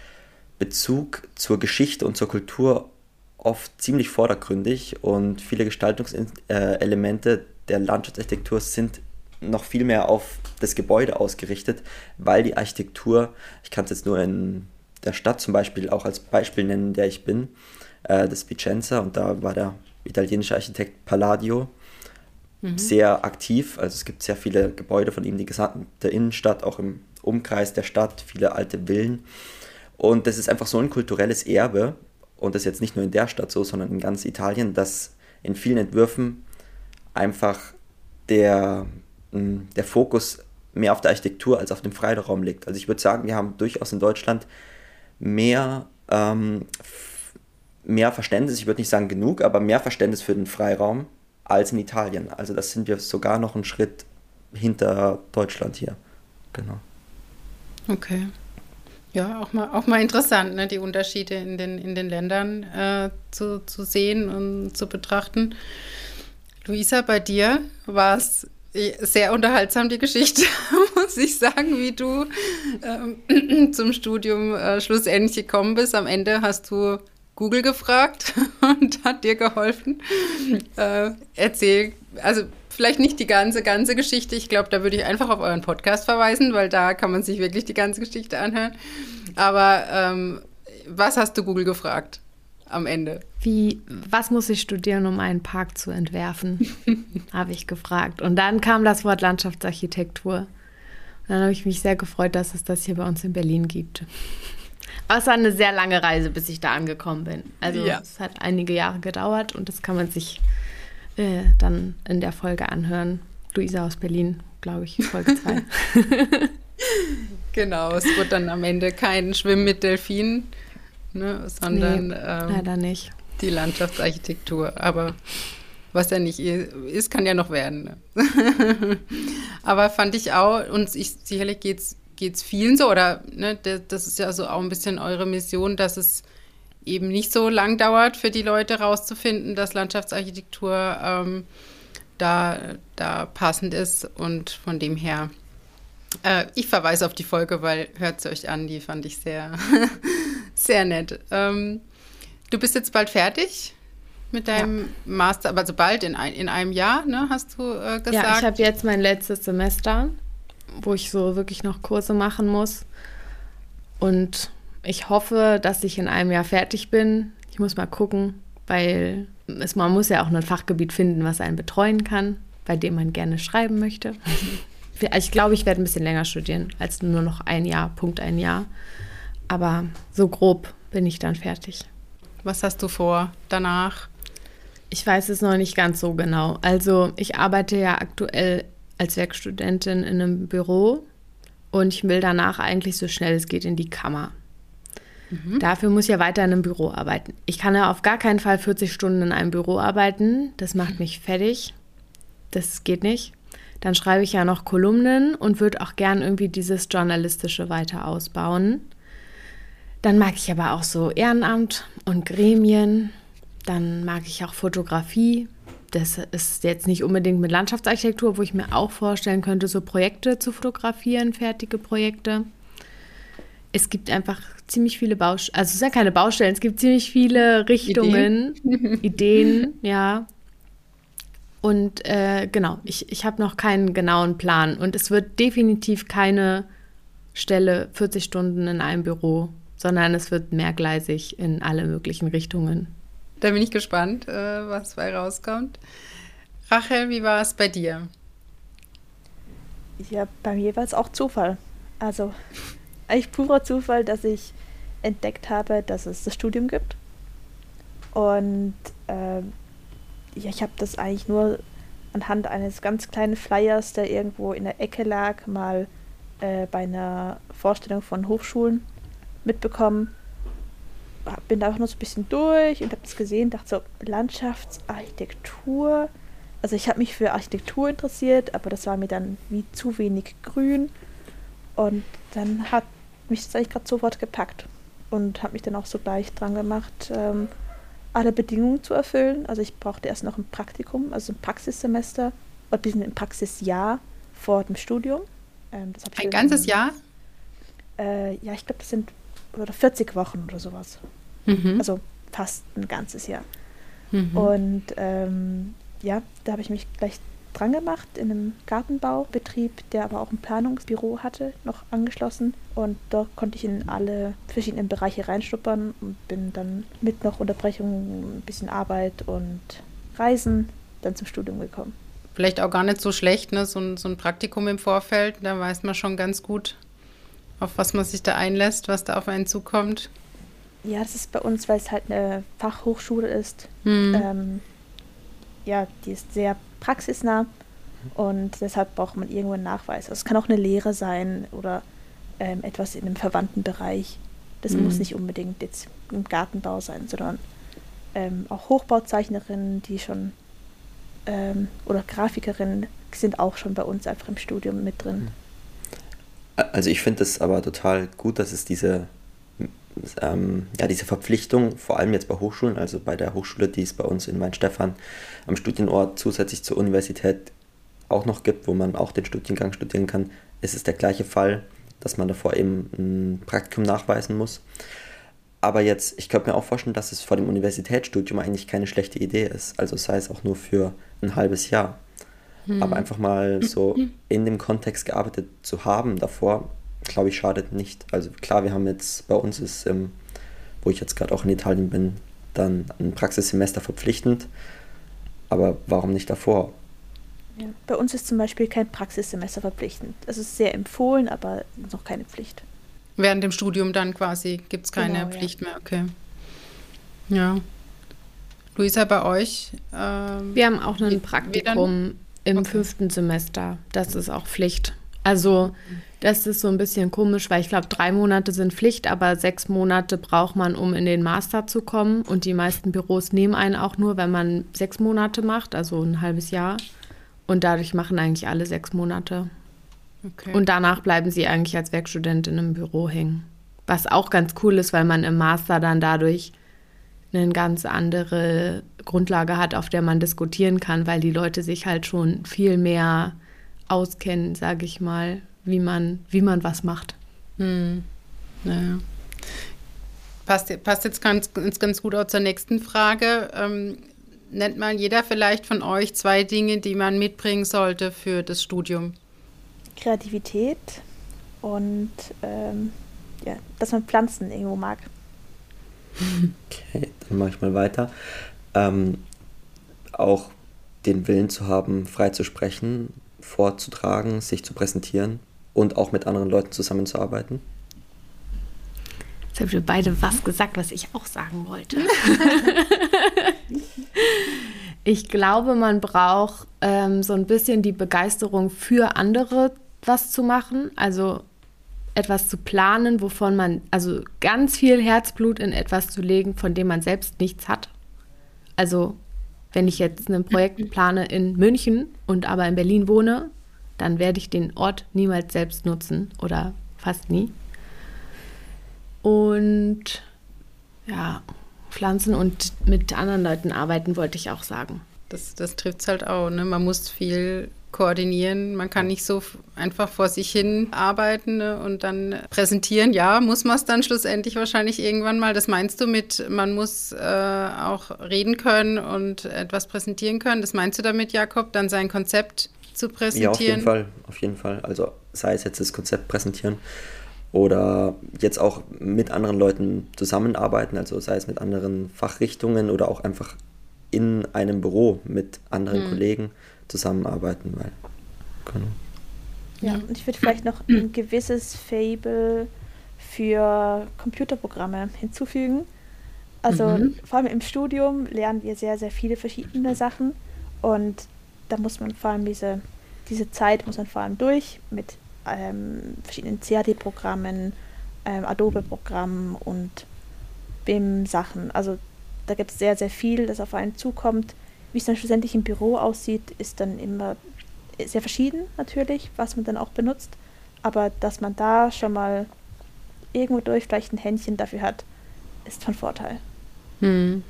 S3: Bezug zur Geschichte und zur Kultur oft ziemlich vordergründig und viele Gestaltungselemente der Landschaftsarchitektur sind noch viel mehr auf das Gebäude ausgerichtet, weil die Architektur, ich kann es jetzt nur in der Stadt zum Beispiel auch als Beispiel nennen, in der ich bin, äh, das Vicenza, und da war der italienische Architekt Palladio mhm. sehr aktiv, also es gibt sehr viele Gebäude von ihm, die gesamte Innenstadt, auch im Umkreis der Stadt, viele alte Villen, und das ist einfach so ein kulturelles Erbe, und das ist jetzt nicht nur in der Stadt so, sondern in ganz Italien, dass in vielen Entwürfen einfach der der Fokus mehr auf der Architektur als auf dem Freiraum liegt. Also ich würde sagen, wir haben durchaus in Deutschland mehr, ähm, mehr Verständnis, ich würde nicht sagen genug, aber mehr Verständnis für den Freiraum als in Italien. Also das sind wir sogar noch einen Schritt hinter Deutschland hier. Genau.
S1: Okay. Ja, auch mal, auch mal interessant, ne, die Unterschiede in den, in den Ländern äh, zu, zu sehen und zu betrachten. Luisa, bei dir war es sehr unterhaltsam, die Geschichte, muss ich sagen, wie du ähm, zum Studium äh, schlussendlich gekommen bist. Am Ende hast du Google gefragt und hat dir geholfen. Äh, erzähl, also vielleicht nicht die ganze, ganze Geschichte. Ich glaube, da würde ich einfach auf euren Podcast verweisen, weil da kann man sich wirklich die ganze Geschichte anhören. Aber ähm, was hast du Google gefragt am Ende?
S4: Wie, was muss ich studieren, um einen Park zu entwerfen, habe ich gefragt. Und dann kam das Wort Landschaftsarchitektur. Und dann habe ich mich sehr gefreut, dass es das hier bei uns in Berlin gibt. Aber es war eine sehr lange Reise, bis ich da angekommen bin. Also ja. Es hat einige Jahre gedauert und das kann man sich äh, dann in der Folge anhören. Luisa aus Berlin, glaube ich, Folge zwei.
S1: Genau, es wird dann am Ende kein Schwimmen mit Delfinen, ne, sondern
S4: nee, ähm, leider nicht.
S1: Die Landschaftsarchitektur. Aber was ja nicht ist, kann ja noch werden. Ne? Aber fand ich auch, und ich, sicherlich geht es vielen so, oder ne, das ist ja so auch ein bisschen eure Mission, dass es eben nicht so lang dauert für die Leute rauszufinden, dass Landschaftsarchitektur ähm, da, da passend ist, und von dem her äh, ich verweise auf die Folge, weil hört es euch an, die fand ich sehr, sehr nett. Ähm, du bist jetzt bald fertig? mit deinem ja. Master, aber so bald in, ein, in einem Jahr, ne, hast du äh, gesagt?
S4: Ja, ich habe jetzt mein letztes Semester, wo ich so wirklich noch Kurse machen muss. Und ich hoffe, dass ich in einem Jahr fertig bin. Ich muss mal gucken, weil es, man muss ja auch ein Fachgebiet finden, was einen betreuen kann, bei dem man gerne schreiben möchte. Ich glaube, ich werde ein bisschen länger studieren, als nur noch ein Jahr, Punkt ein Jahr. Aber so grob bin ich dann fertig.
S1: Was hast du vor danach?
S4: Ich weiß es noch nicht ganz so genau. Also ich arbeite ja aktuell als Werkstudentin in einem Büro und ich will danach eigentlich so schnell es geht in die Kammer. Mhm. Dafür muss ich ja weiter in einem Büro arbeiten. Ich kann ja auf gar keinen Fall vierzig Stunden in einem Büro arbeiten. Das macht mich fertig. Das geht nicht. Dann schreibe ich ja noch Kolumnen und würde auch gern irgendwie dieses Journalistische weiter ausbauen. Dann mag ich aber auch so Ehrenamt und Gremien. Dann mag ich auch Fotografie. Das ist jetzt nicht unbedingt mit Landschaftsarchitektur, wo ich mir auch vorstellen könnte, so Projekte zu fotografieren, fertige Projekte. Es gibt einfach ziemlich viele Baustellen, also es sind ja keine Baustellen, es gibt ziemlich viele Richtungen, Ideen, Ideen ja. Und äh, genau, ich, ich habe noch keinen genauen Plan. Und es wird definitiv keine Stelle vierzig Stunden in einem Büro, sondern es wird mehrgleisig in alle möglichen Richtungen.
S1: Da bin ich gespannt, äh, was bei rauskommt. Rachel, wie war es bei dir?
S2: Ja, bei mir war es auch Zufall. Also eigentlich purer Zufall, dass ich entdeckt habe, dass es das Studium gibt. Und äh, ja, ich habe das eigentlich nur anhand eines ganz kleinen Flyers, der irgendwo in der Ecke lag, mal äh, bei einer Vorstellung von Hochschulen mitbekommen. Bin da auch noch so ein bisschen durch und habe das gesehen, dachte so, Landschaftsarchitektur. Also ich habe mich für Architektur interessiert, aber das war mir dann wie zu wenig grün. Und dann hat mich das eigentlich gerade sofort gepackt und habe mich dann auch so gleich dran gemacht, ähm, alle Bedingungen zu erfüllen. Also ich brauchte erst noch ein Praktikum, also ein Praxissemester oder ein Praxisjahr vor dem Studium. Ähm, das hab ich
S1: ein ganzes Jahr?
S2: Äh, ja, ich glaube, das sind oder vierzig Wochen oder sowas. Mhm. Also fast ein ganzes Jahr. Mhm. Und ähm, ja, da habe ich mich gleich dran gemacht in einem Gartenbaubetrieb, der aber auch ein Planungsbüro hatte, noch angeschlossen. Und dort konnte ich in alle verschiedenen Bereiche reinschnuppern und bin dann mit noch Unterbrechungen, ein bisschen Arbeit und Reisen dann zum Studium gekommen.
S1: Vielleicht auch gar nicht so schlecht, ne? So ein, so ein Praktikum im Vorfeld, da weiß man schon ganz gut, auf was man sich da einlässt, was da auf einen zukommt.
S2: Ja, das ist bei uns, weil es halt eine Fachhochschule ist.
S1: Mhm.
S2: Ähm, ja, die ist sehr praxisnah und deshalb braucht man irgendwo einen Nachweis. Also es kann auch eine Lehre sein oder ähm, etwas in einem verwandten Bereich. Das mhm. muss nicht unbedingt jetzt im Gartenbau sein, sondern ähm, auch Hochbauzeichnerinnen, die schon ähm, oder Grafikerinnen sind auch schon bei uns einfach im Studium mit drin.
S3: Also ich finde es aber total gut, dass es diese Ähm, ja, diese Verpflichtung, vor allem jetzt bei Hochschulen, also bei der Hochschule, die es bei uns in Weinstefan am Studienort zusätzlich zur Universität auch noch gibt, wo man auch den Studiengang studieren kann, ist es der gleiche Fall, dass man davor eben ein Praktikum nachweisen muss. Aber jetzt, ich könnte mir auch vorstellen, dass es vor dem Universitätsstudium eigentlich keine schlechte Idee ist, also sei es auch nur für ein halbes Jahr. Hm. Aber einfach mal so in dem Kontext gearbeitet zu haben davor, glaube ich, schadet nicht. Also klar, wir haben jetzt, bei uns ist, ähm, wo ich jetzt gerade auch in Italien bin, dann ein Praxissemester verpflichtend, aber warum nicht davor?
S2: Ja, bei uns ist zum Beispiel kein Praxissemester verpflichtend. Es ist sehr empfohlen, aber noch keine Pflicht.
S1: Während dem Studium dann quasi gibt es keine genau, Pflicht ja. mehr, okay. Ja. Luisa, bei euch? Ähm,
S4: wir haben auch ein Praktikum im okay. fünften Semester. Das ist auch Pflicht. Also das ist so ein bisschen komisch, weil ich glaube, drei Monate sind Pflicht, aber sechs Monate braucht man, um in den Master zu kommen. Und die meisten Büros nehmen einen auch nur, wenn man sechs Monate macht, also ein halbes Jahr. Und dadurch machen eigentlich alle sechs Monate. Okay. Und danach bleiben sie eigentlich als Werkstudentin im Büro hängen. Was auch ganz cool ist, weil man im Master dann dadurch eine ganz andere Grundlage hat, auf der man diskutieren kann, weil die Leute sich halt schon viel mehr auskennen, sage ich mal, wie man, wie man was macht.
S1: Hm. Naja. Passt, passt jetzt ganz, ganz, ganz gut auch zur nächsten Frage. Ähm, nennt mal jeder vielleicht von euch zwei Dinge, die man mitbringen sollte für das Studium.
S2: Kreativität und ähm, ja, dass man Pflanzen irgendwo mag.
S3: Okay, dann mache ich mal weiter. Ähm, auch den Willen zu haben, frei zu sprechen, vorzutragen, sich zu präsentieren und auch mit anderen Leuten zusammenzuarbeiten.
S4: Jetzt habt ihr beide was gesagt, was ich auch sagen wollte. Ich glaube, man braucht ähm, so ein bisschen die Begeisterung für andere, was zu machen. Also etwas zu planen, wovon man, also ganz viel Herzblut in etwas zu legen, von dem man selbst nichts hat. Also wenn ich jetzt ein Projekt plane in München und aber in Berlin wohne, dann werde ich den Ort niemals selbst nutzen oder fast nie. Und ja, Pflanzen und mit anderen Leuten arbeiten, wollte ich auch sagen.
S1: Das, das trifft es halt auch, ne? Man muss viel koordinieren, man kann nicht so f- einfach vor sich hin arbeiten, ne? Und dann präsentieren. Ja, muss man es dann schlussendlich wahrscheinlich irgendwann mal. Das meinst du mit, man muss äh, auch reden können und etwas präsentieren können. Das meinst du damit, Jakob, dann sein Konzept zu präsentieren?
S3: Ja, auf jeden Fall, auf jeden Fall. Also sei es jetzt das Konzept präsentieren oder jetzt auch mit anderen Leuten zusammenarbeiten, also sei es mit anderen Fachrichtungen oder auch einfach in einem Büro mit anderen mhm. Kollegen zusammenarbeiten. Weil, genau.
S2: Ja, und ich würde vielleicht noch ein gewisses Faible für Computerprogramme hinzufügen. Also mhm. vor allem im Studium lernen wir sehr, sehr viele verschiedene Sachen und da muss man vor allem diese, diese Zeit muss man vor allem durch mit Ähm, verschiedenen C A D-Programmen, ähm, Adobe-Programmen und B I M-Sachen. Also da gibt es sehr, sehr viel, das auf einen zukommt. Wie es dann schlussendlich im Büro aussieht, ist dann immer sehr verschieden natürlich, was man dann auch benutzt. Aber dass man da schon mal irgendwo durch vielleicht ein Händchen dafür hat, ist von Vorteil.
S1: Hm.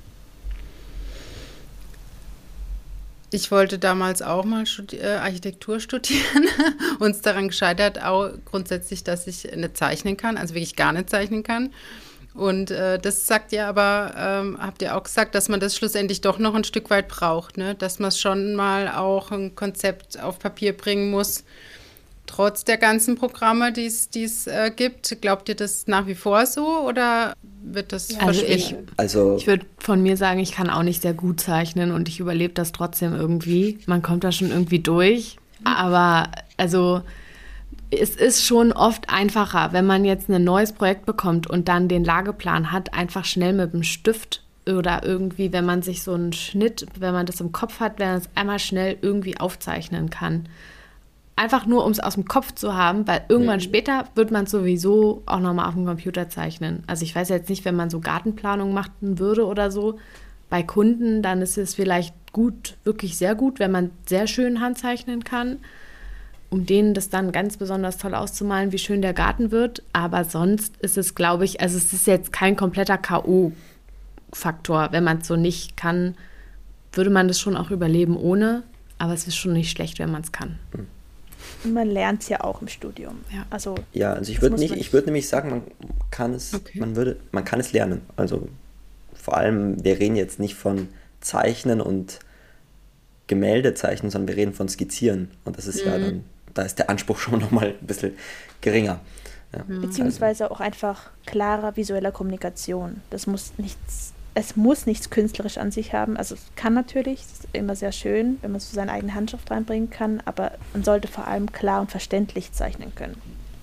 S1: Ich wollte damals auch mal studi- äh, Architektur studieren. Uns daran gescheitert auch grundsätzlich, dass ich nicht zeichnen kann, also wirklich gar nicht zeichnen kann. Und äh, das sagt ihr aber, ähm, habt ihr auch gesagt, dass man das schlussendlich doch noch ein Stück weit braucht, ne? Dass man schon mal auch ein Konzept auf Papier bringen muss, trotz der ganzen Programme, die es äh, gibt. Glaubt ihr das nach wie vor so oder wird das
S4: ja, also
S1: verschwinden?
S4: ich,
S3: also
S4: ich würde von mir sagen, ich kann auch nicht sehr gut zeichnen und ich überlebe das trotzdem irgendwie. Man kommt da schon irgendwie durch. Aber also es ist schon oft einfacher, wenn man jetzt ein neues Projekt bekommt und dann den Lageplan hat, einfach schnell mit dem Stift oder irgendwie, wenn man sich so einen Schnitt, wenn man das im Kopf hat, wenn man es einmal schnell irgendwie aufzeichnen kann. Einfach nur, um es aus dem Kopf zu haben, weil irgendwann mhm. später wird man sowieso auch nochmal auf dem Computer zeichnen. Also ich weiß jetzt nicht, wenn man so Gartenplanung machen würde oder so, bei Kunden, dann ist es vielleicht gut, wirklich sehr gut, wenn man sehr schön handzeichnen kann, um denen das dann ganz besonders toll auszumalen, wie schön der Garten wird. Aber sonst ist es, glaube ich, also es ist jetzt kein kompletter K O-Faktor. Wenn man es so nicht kann, würde man das schon auch überleben ohne, aber es ist schon nicht schlecht, wenn man es kann. Mhm.
S2: Man lernt es ja auch im Studium. Ja, also,
S3: ja, also ich würde nicht, ich würde nämlich sagen, man kann es, okay. man würde, man kann es lernen. Also vor allem, wir reden jetzt nicht von Zeichnen und Gemälde zeichnen, sondern wir reden von Skizzieren. Und das ist mhm. ja dann, da ist der Anspruch schon nochmal ein bisschen geringer. Ja,
S2: beziehungsweise also. auch einfach klarer visueller Kommunikation. Das muss nichts, es muss nichts künstlerisch an sich haben. Also es kann natürlich, es ist immer sehr schön, wenn man so seine eigene Handschrift reinbringen kann, aber man sollte vor allem klar und verständlich zeichnen können.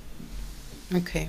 S1: Okay.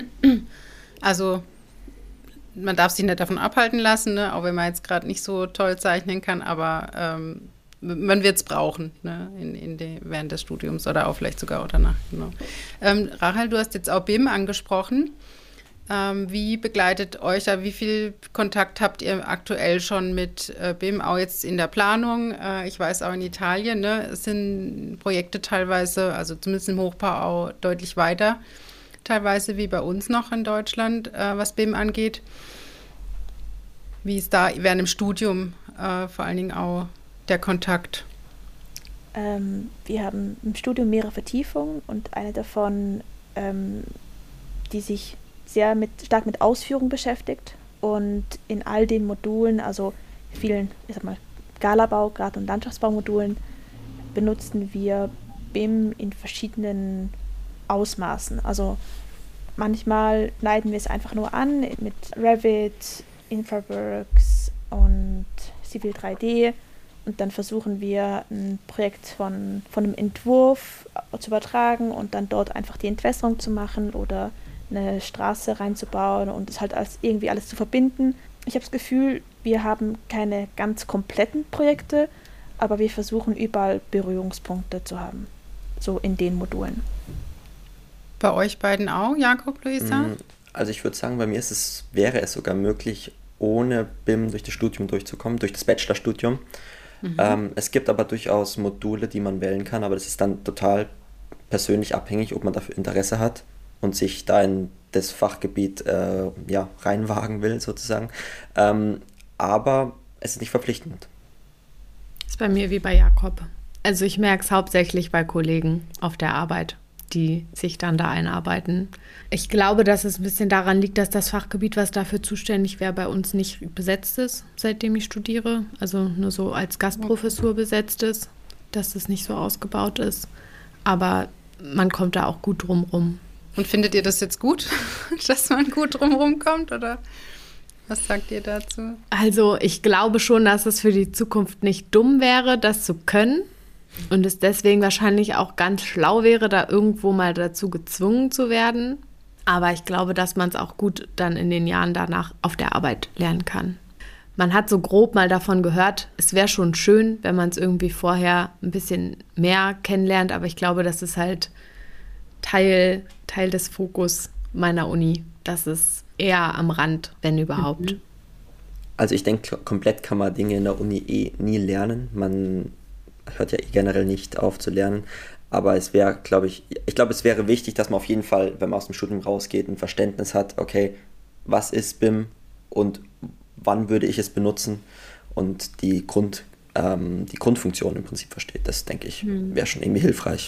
S1: Also man darf sich nicht davon abhalten lassen, ne? Auch wenn man jetzt gerade nicht so toll zeichnen kann, aber ähm, man wird es brauchen, ne? in, in de, während des Studiums oder auch vielleicht sogar auch danach. Genau. Ähm, Rachel, du hast jetzt auch B I M angesprochen. Ähm, wie begleitet euch da, wie viel Kontakt habt ihr aktuell schon mit äh, B I M, auch jetzt in der Planung? Äh, ich weiß auch in Italien, ne, es sind Projekte teilweise, also zumindest im Hochbau auch deutlich weiter, teilweise wie bei uns noch in Deutschland, äh, was B I M angeht. Wie ist da während dem Studium äh, vor allen Dingen auch der Kontakt?
S2: Ähm, wir haben im Studium mehrere Vertiefungen und eine davon, ähm, die sich sehr mit, stark mit Ausführung beschäftigt und in all den Modulen, also vielen, ich sag mal, Galabau, Grad- und Landschaftsbaumodulen benutzen wir B I M in verschiedenen Ausmaßen. Also manchmal leiten wir es einfach nur an mit Revit, Infraworks und Civil drei D und dann versuchen wir ein Projekt von, von einem Entwurf zu übertragen und dann dort einfach die Entwässerung zu machen oder eine Straße reinzubauen und es halt als irgendwie alles zu verbinden. Ich habe das Gefühl, wir haben keine ganz kompletten Projekte, aber wir versuchen überall Berührungspunkte zu haben, so in den Modulen.
S1: Bei euch beiden auch, Jakob, Luisa?
S3: Also ich würde sagen, bei mir ist es, wäre es sogar möglich, ohne B I M durch das Studium durchzukommen, durch das Bachelorstudium. Mhm. Ähm, es gibt aber durchaus Module, die man wählen kann, aber das ist dann total persönlich abhängig, ob man dafür Interesse hat und sich da in das Fachgebiet äh, ja, reinwagen will, sozusagen. Ähm, aber es ist nicht verpflichtend.
S4: Das ist bei mir wie bei Jakob. Also ich merke es hauptsächlich bei Kollegen auf der Arbeit, die sich dann da einarbeiten. Ich glaube, dass es ein bisschen daran liegt, dass das Fachgebiet, was dafür zuständig wäre, bei uns nicht besetzt ist, seitdem ich studiere. Also nur so als Gastprofessur besetzt ist, dass es nicht so ausgebaut ist. Aber man kommt da auch gut drum rum.
S1: Und findet ihr das jetzt gut, dass man gut drum rumkommt, oder was sagt ihr dazu?
S4: Also ich glaube schon, dass es für die Zukunft nicht dumm wäre, das zu können. Und es deswegen wahrscheinlich auch ganz schlau wäre, da irgendwo mal dazu gezwungen zu werden. Aber ich glaube, dass man es auch gut dann in den Jahren danach auf der Arbeit lernen kann. Man hat so grob mal davon gehört, es wäre schon schön, wenn man es irgendwie vorher ein bisschen mehr kennenlernt. Aber ich glaube, das ist halt Teil, Teil des Fokus meiner Uni. Das ist eher am Rand, wenn überhaupt.
S3: Mhm. Also ich denke, komplett kann man Dinge in der Uni eh nie lernen. Man hört ja generell nicht auf zu lernen, aber es wäre, glaube ich, ich glaube, es wäre wichtig, dass man auf jeden Fall, wenn man aus dem Studium rausgeht, ein Verständnis hat, okay, was ist B I M und wann würde ich es benutzen und die Grund, ähm, die Grundfunktion im Prinzip versteht. Das, denke ich, wäre schon irgendwie hilfreich.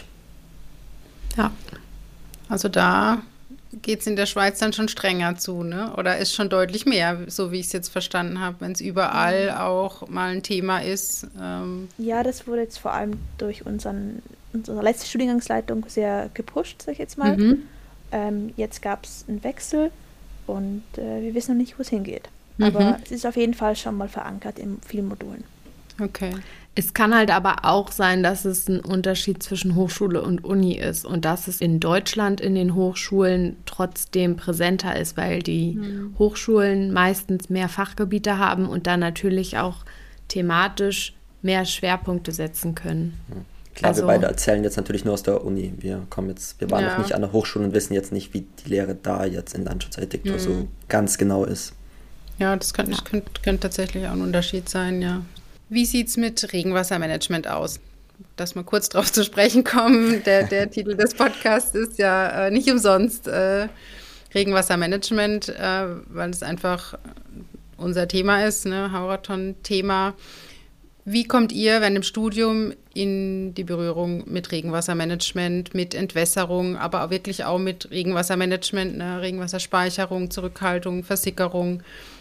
S1: Ja, also da geht es in der Schweiz dann schon strenger zu, ne? Oder ist schon deutlich mehr, so wie ich es jetzt verstanden habe, wenn es überall auch mal ein Thema ist. Ähm.
S2: Ja, das wurde jetzt vor allem durch unseren, unsere letzte Studiengangsleitung sehr gepusht, sag ich jetzt mal. Mhm. Ähm, jetzt gab es einen Wechsel und äh, wir wissen noch nicht, wo es hingeht. Mhm. Aber es ist auf jeden Fall schon mal verankert in vielen Modulen.
S1: Okay.
S4: Es kann halt aber auch sein, dass es ein Unterschied zwischen Hochschule und Uni ist und dass es in Deutschland in den Hochschulen trotzdem präsenter ist, weil die mhm. Hochschulen meistens mehr Fachgebiete haben und dann natürlich auch thematisch mehr Schwerpunkte setzen können.
S3: Mhm. Klar, also, wir beide erzählen jetzt natürlich nur aus der Uni. Wir kommen jetzt, wir waren ja. noch nicht an der Hochschule und wissen jetzt nicht, wie die Lehre da jetzt in Landschaftsarchitektur mhm. so ganz genau ist.
S1: Ja, das könnte, das könnte, könnte tatsächlich auch ein Unterschied sein, ja. Wie sieht es mit Regenwassermanagement aus? Dass wir kurz drauf zu sprechen kommen. Der, der Titel des Podcasts ist ja äh, nicht umsonst äh, Regenwassermanagement, äh, weil es einfach unser Thema ist, ne? Hauraton-Thema. Wie kommt ihr während dem Studium in die Berührung mit Regenwassermanagement, mit Entwässerung, aber auch wirklich auch mit Regenwassermanagement, ne? Regenwasserspeicherung, Zurückhaltung, Versickerung?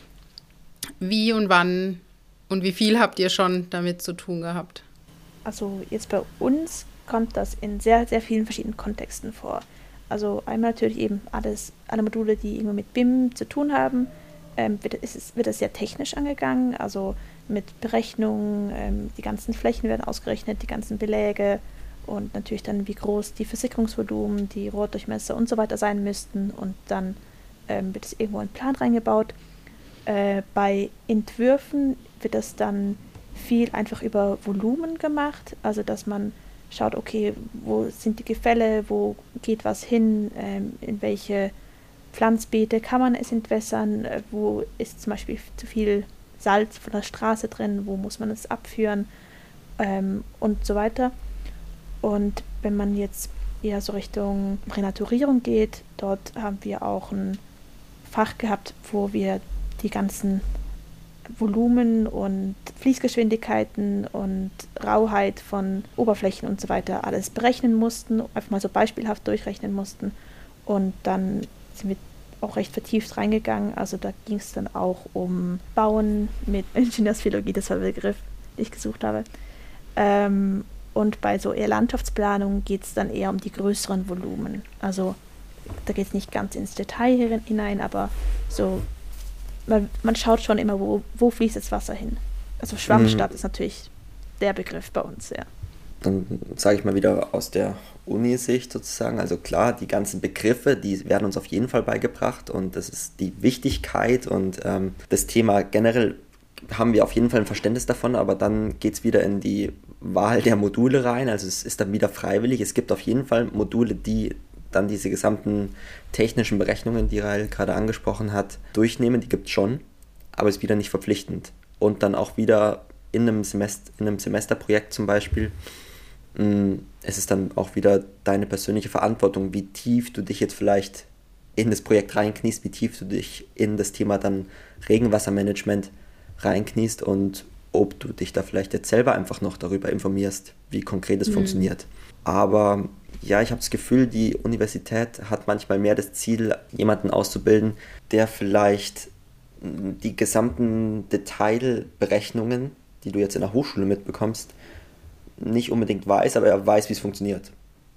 S1: Wie und wann und wie viel habt ihr schon damit zu tun gehabt?
S2: Also jetzt bei uns kommt das in sehr, sehr vielen verschiedenen Kontexten vor. Also einmal natürlich eben alles, alle Module, die irgendwie mit B I M zu tun haben, ähm, wird, es, wird das sehr technisch angegangen, also mit Berechnungen, ähm, die ganzen Flächen werden ausgerechnet, die ganzen Beläge und natürlich dann, wie groß die Versickerungsvolumen, die Rohrdurchmesser und so weiter sein müssten und dann ähm, wird es irgendwo in den Plan reingebaut. Äh, bei Entwürfen wird das dann viel einfach über Volumen gemacht, also dass man schaut, okay, wo sind die Gefälle, wo geht was hin, ähm, in welche Pflanzbeete kann man es entwässern, äh, wo ist zum Beispiel zu viel Salz von der Straße drin, wo muss man es abführen ähm, und so weiter. Und wenn man jetzt eher so Richtung Renaturierung geht, dort haben wir auch ein Fach gehabt, wo wir die ganzen Volumen und Fließgeschwindigkeiten und Rauheit von Oberflächen und so weiter alles berechnen mussten, einfach mal so beispielhaft durchrechnen mussten. Und dann sind wir auch recht vertieft reingegangen. Also da ging es dann auch um Bauen mit Ingenieursphilologie, das war der Begriff, den ich gesucht habe. Ähm, und bei so eher Landschaftsplanung geht es dann eher um die größeren Volumen. Also da geht es nicht ganz ins Detail hinein, aber so, man, man schaut schon immer, wo, wo fließt das Wasser hin. Also Schwammstadt mhm. ist natürlich der Begriff bei uns, ja.
S3: Dann sage ich mal wieder aus der Uni-Sicht sozusagen, also klar, die ganzen Begriffe, die werden uns auf jeden Fall beigebracht und das ist die Wichtigkeit und ähm, das Thema generell haben wir auf jeden Fall ein Verständnis davon, aber dann geht es wieder in die Wahl der Module rein, also es ist dann wieder freiwillig. Es gibt auf jeden Fall Module, die dann diese gesamten technischen Berechnungen, die Rahel gerade angesprochen hat, durchnehmen, die gibt es schon, aber es ist wieder nicht verpflichtend. Und dann auch wieder in einem Semester, in einem Semesterprojekt zum Beispiel, mh, es ist dann auch wieder deine persönliche Verantwortung, wie tief du dich jetzt vielleicht in das Projekt reinkniest, wie tief du dich in das Thema dann Regenwassermanagement reinkniest und ob du dich da vielleicht jetzt selber einfach noch darüber informierst, wie konkret es mhm. funktioniert. Aber ja, ich habe das Gefühl, die Universität hat manchmal mehr das Ziel, jemanden auszubilden, der vielleicht die gesamten Detailberechnungen, die du jetzt in der Hochschule mitbekommst, nicht unbedingt weiß, aber er weiß, wie es funktioniert.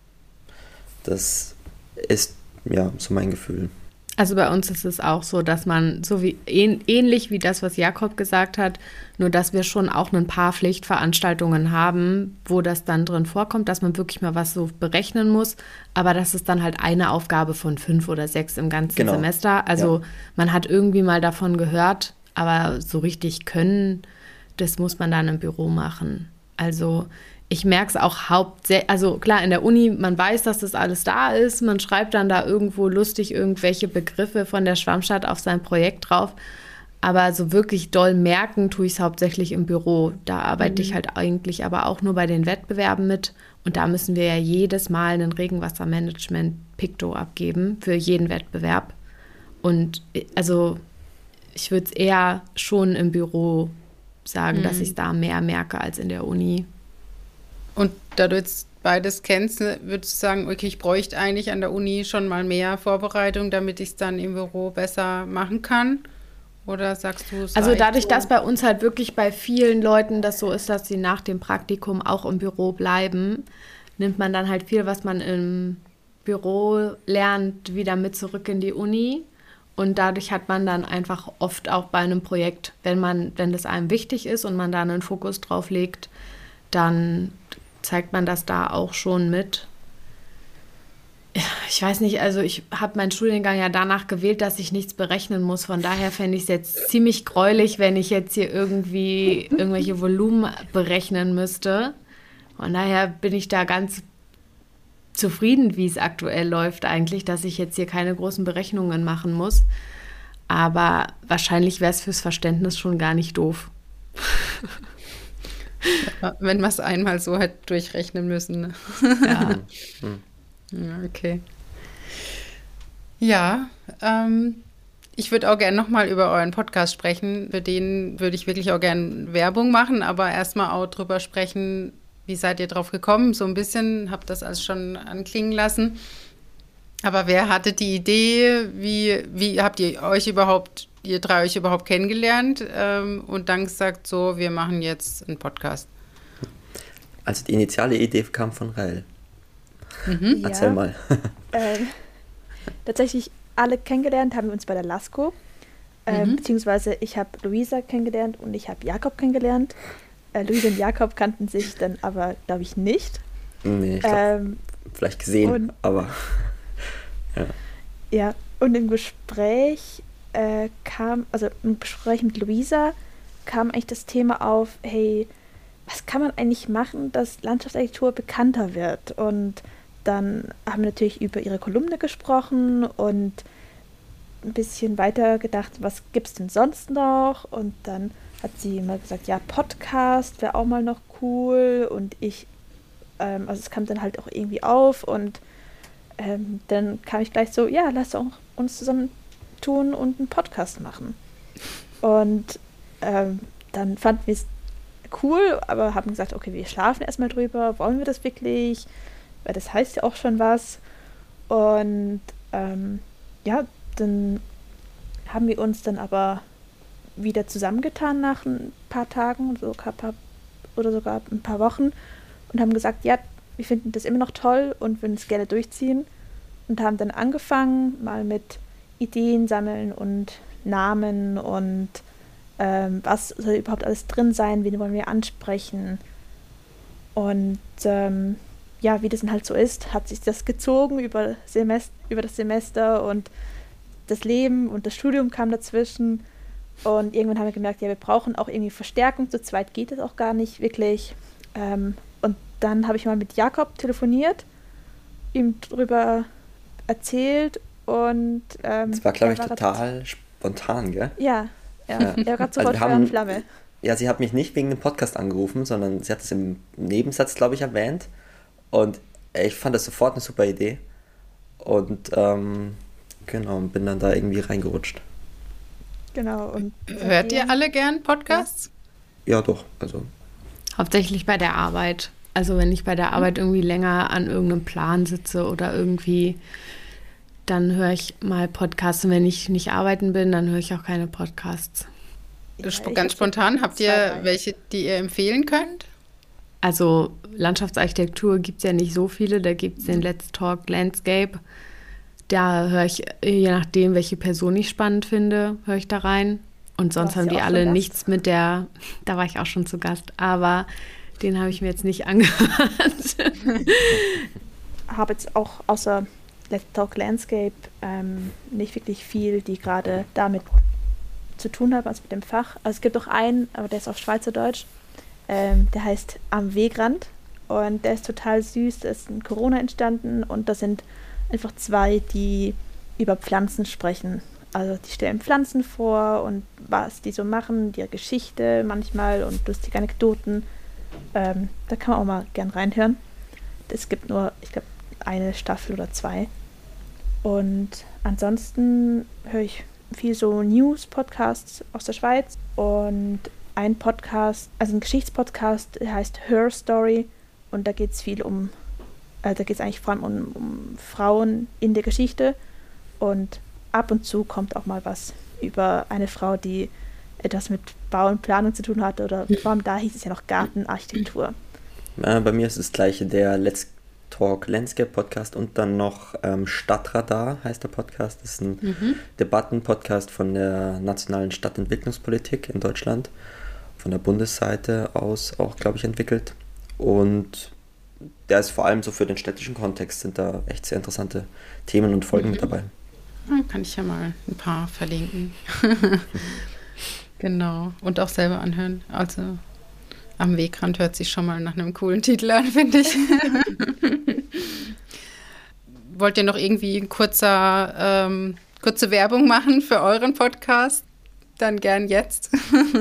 S3: Das ist ja so mein Gefühl.
S4: Also bei uns ist es auch so, dass man, so wie ähnlich wie das, was Jakob gesagt hat, nur dass wir schon auch ein paar Pflichtveranstaltungen haben, wo das dann drin vorkommt, dass man wirklich mal was so berechnen muss, aber das ist dann halt eine Aufgabe von fünf oder sechs im ganzen genau. Semester. Also ja. man hat irgendwie mal davon gehört, aber so richtig können, das muss man dann im Büro machen. Also ich merke es auch hauptsächlich, also klar, in der Uni, man weiß, dass das alles da ist, man schreibt dann da irgendwo lustig irgendwelche Begriffe von der Schwammstadt auf sein Projekt drauf, aber so wirklich doll merken tue ich es hauptsächlich im Büro. Da arbeite mhm. ich halt eigentlich aber auch nur bei den Wettbewerben mit und da müssen wir ja jedes Mal einen Regenwassermanagement-Picto abgeben für jeden Wettbewerb und also ich würde es eher schon im Büro sagen, mhm. dass ich es da mehr merke als in der Uni.
S1: Und da du jetzt beides kennst, würdest du sagen, okay, ich bräuchte eigentlich an der Uni schon mal mehr Vorbereitung, damit ich es dann im Büro besser machen kann? Oder sagst du es?
S4: Also dadurch, so? dass bei uns halt wirklich bei vielen Leuten das so ist, dass sie nach dem Praktikum auch im Büro bleiben, nimmt man dann halt viel, was man im Büro lernt, wieder mit zurück in die Uni. Und dadurch hat man dann einfach oft auch bei einem Projekt, wenn man, wenn das einem wichtig ist und man da einen Fokus drauf legt, dann zeigt man das da auch schon mit. Ich weiß nicht, also ich habe meinen Studiengang ja danach gewählt, dass ich nichts berechnen muss. Von daher fände ich es jetzt ziemlich gräulich, wenn ich jetzt hier irgendwie irgendwelche Volumen berechnen müsste. Von daher bin ich da ganz zufrieden, wie es aktuell läuft eigentlich, dass ich jetzt hier keine großen Berechnungen machen muss. Aber wahrscheinlich wäre es fürs Verständnis schon gar nicht doof.
S1: Ja, wenn man es einmal so hätte durchrechnen müssen. Ne?
S4: Ja.
S1: Ja, okay. Ja, ähm, ich würde auch gerne nochmal über euren Podcast sprechen. Für den würde ich wirklich auch gerne Werbung machen, aber erstmal auch drüber sprechen, wie seid ihr drauf gekommen? So ein bisschen, habt das alles schon anklingen lassen. Aber wer hatte die Idee? Wie, wie habt ihr euch überhaupt ihr drei euch überhaupt kennengelernt ähm, und dann gesagt, so, wir machen jetzt einen Podcast?
S3: Also die initiale Idee kam von Rahel.
S2: Mhm.
S3: Erzähl
S2: ja.
S3: mal.
S2: ähm, tatsächlich alle kennengelernt haben wir uns bei der LASCO, ähm, mhm. beziehungsweise ich habe Luisa kennengelernt und ich habe Jakob kennengelernt. Äh, Luisa und Jakob kannten sich dann aber, glaube ich, nicht.
S3: Nee, ich glaub, ähm, vielleicht gesehen, und, aber ja.
S2: Ja, und im Gespräch Äh, kam, also im Gespräch mit Luisa kam eigentlich das Thema auf, hey, was kann man eigentlich machen, dass Landschaftsarchitektur bekannter wird? Und dann haben wir natürlich über ihre Kolumne gesprochen und ein bisschen weiter gedacht, was gibt es denn sonst noch? Und dann hat sie mal gesagt, ja, Podcast wäre auch mal noch cool und ich, ähm, also es kam dann halt auch irgendwie auf und ähm, dann kam ich gleich so, ja, lass doch uns zusammen tun und einen Podcast machen. Und ähm, dann fanden wir es cool, aber haben gesagt, okay, wir schlafen erstmal drüber, wollen wir das wirklich? Weil das heißt ja auch schon was. Und ähm, ja, dann haben wir uns dann aber wieder zusammengetan nach ein paar Tagen oder sogar ein paar, oder sogar ein paar Wochen und haben gesagt, ja, wir finden das immer noch toll und würden es gerne durchziehen und haben dann angefangen, mal mit Ideen sammeln und Namen und ähm, was soll überhaupt alles drin sein, wen wollen wir ansprechen. Und ähm, ja, wie das dann halt so ist, hat sich das gezogen über, Semester, über das Semester und das Leben und das Studium kam dazwischen. Und irgendwann haben wir gemerkt, ja, wir brauchen auch irgendwie Verstärkung. Zu zweit geht es auch gar nicht wirklich. Ähm, und dann habe ich mal mit Jakob telefoniert, ihm drüber erzählt und ähm,
S3: das war, glaube ich, war total spontan, gell?
S2: Ja, ja.
S3: ja.
S2: Er war gerade sofort
S3: also wir haben,
S2: Flamme.
S3: Ja, sie hat mich nicht wegen dem Podcast angerufen, sondern sie hat es im Nebensatz, glaube ich, erwähnt. Und ich fand das sofort eine super Idee. Und ähm, genau, bin dann da irgendwie reingerutscht.
S2: Genau. Und
S1: hört ihr alle gern Podcasts?
S3: Ja, ja doch. Also.
S4: Hauptsächlich bei der Arbeit. Also wenn ich bei der Arbeit irgendwie länger an irgendeinem Plan sitze oder irgendwie, dann höre ich mal Podcasts. Und wenn ich nicht arbeiten bin, dann höre ich auch keine Podcasts.
S2: Ja,
S1: Ganz spontan, habt ihr zwei, welche, die ihr empfehlen könnt?
S4: Also Landschaftsarchitektur gibt es ja nicht so viele. Da gibt es den Let's Talk Landscape. Da höre ich, je nachdem, welche Person ich spannend finde, höre ich da rein. Und sonst haben die alle nichts mit der, da war ich auch schon zu Gast, aber den habe ich mir jetzt nicht angehört.
S2: Habe jetzt auch außer Let's Talk Landscape ähm, nicht wirklich viel, die gerade damit zu tun haben, also mit dem Fach. Also es gibt auch einen, aber der ist auf Schweizerdeutsch, ähm, der heißt Am Wegrand und der ist total süß, der ist in Corona entstanden und das sind einfach zwei, die über Pflanzen sprechen. Also die stellen Pflanzen vor und was die so machen, die Geschichte manchmal und lustige Anekdoten. Ähm, da kann man auch mal gern reinhören. Es gibt nur, ich glaube, eine Staffel oder zwei. Und ansonsten höre ich viel so News-Podcasts aus der Schweiz und ein Podcast, also ein Geschichtspodcast, der heißt Her Story und da geht es viel um, äh, da geht es eigentlich vor allem um, um Frauen in der Geschichte und ab und zu kommt auch mal was über eine Frau, die etwas mit Bau und Planung zu tun hatte oder vor allem da hieß es ja noch Gartenarchitektur.
S3: Äh, bei mir ist das gleiche, der Let's Talk Landscape Podcast und dann noch ähm, Stadtradar heißt der Podcast. Das ist ein mhm. Debattenpodcast von der nationalen Stadtentwicklungspolitik in Deutschland, von der Bundesseite aus auch, glaube ich, entwickelt. Und der ist vor allem so für den städtischen Kontext, sind da echt sehr interessante Themen und Folgen mhm. mit dabei.
S1: Ja, kann ich ja mal ein paar verlinken. Genau. Und auch selber anhören. Also Am Wegrand hört sich schon mal nach einem coolen Titel an, finde ich. Wollt ihr noch irgendwie ein kurzer, ähm, kurze Werbung machen für euren Podcast? Dann gern jetzt.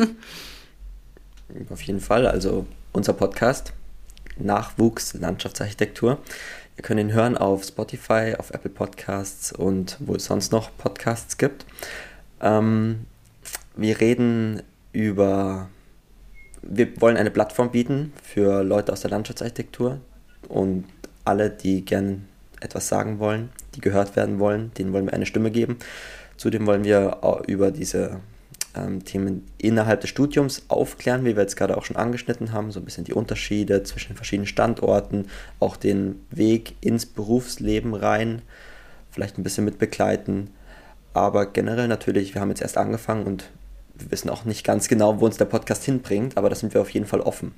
S3: Auf jeden Fall. Also unser Podcast Nachwuchs Landschaftsarchitektur. Ihr könnt ihn hören auf Spotify, auf Apple Podcasts und wo es sonst noch Podcasts gibt. Ähm, wir reden über... Wir wollen eine Plattform bieten für Leute aus der Landschaftsarchitektur und alle, die gern etwas sagen wollen, die gehört werden wollen, denen wollen wir eine Stimme geben. Zudem wollen wir über diese ähm, Themen innerhalb des Studiums aufklären, wie wir jetzt gerade auch schon angeschnitten haben, so ein bisschen die Unterschiede zwischen den verschiedenen Standorten, auch den Weg ins Berufsleben rein, vielleicht ein bisschen mit begleiten. Aber generell natürlich, wir haben jetzt erst angefangen und wir wissen auch nicht ganz genau, wo uns der Podcast hinbringt, aber da sind wir auf jeden Fall offen.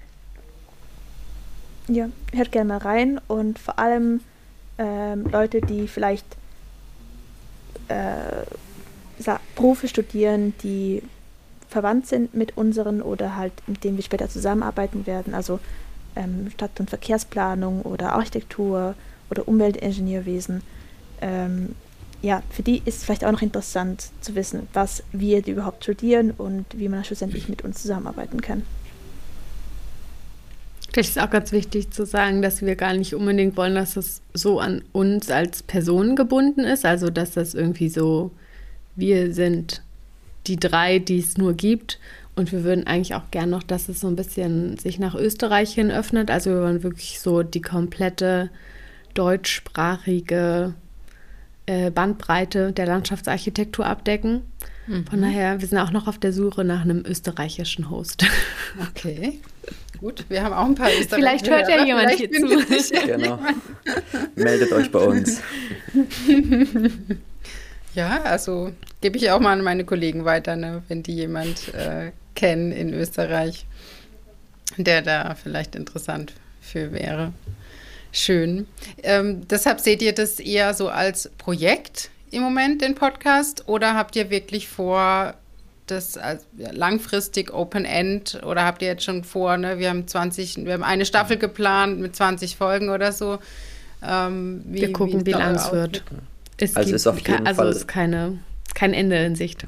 S2: Ja, hört gerne mal rein und vor allem ähm, Leute, die vielleicht äh, Berufe studieren, die verwandt sind mit unseren oder halt mit denen wir später zusammenarbeiten werden, also ähm, Stadt- und Verkehrsplanung oder Architektur oder Umweltingenieurwesen. Ähm, Ja, für die ist es vielleicht auch noch interessant zu wissen, was wir überhaupt studieren und wie man schlussendlich mit uns zusammenarbeiten kann.
S4: Vielleicht ist auch ganz wichtig zu sagen, dass wir gar nicht unbedingt wollen, dass es so an uns als Personen gebunden ist. Also, dass das irgendwie so, wir sind die drei, die es nur gibt. Und wir würden eigentlich auch gern noch, dass es so ein bisschen sich nach Österreich hin öffnet. Also, wir wollen wirklich so die komplette deutschsprachige äh, Bandbreite der Landschaftsarchitektur abdecken. Mhm. Von daher, wir sind auch noch auf der Suche nach einem österreichischen Host.
S1: Okay, gut. Wir haben auch ein paar Österreicher.
S4: Vielleicht hört ja jemand hier zu.
S3: Genau. Meldet euch bei uns.
S1: Ja, also gebe ich auch mal an meine Kollegen weiter, ne, wenn die jemand äh, kennen in Österreich, der da vielleicht interessant für wäre. Schön. Ähm, deshalb seht ihr das eher so als Projekt im Moment, den Podcast, oder habt ihr wirklich vor, das als ja, langfristig Open-End, oder habt ihr jetzt schon vor, ne, wir haben zwanzig, wir haben eine Staffel geplant mit zwanzig Folgen oder so. Ähm, wie,
S4: wir gucken, wie, wie lang es wird. Es
S3: also
S4: gibt,
S3: ist auf jeden
S4: also
S3: Fall
S4: ist keine, kein Ende in Sicht.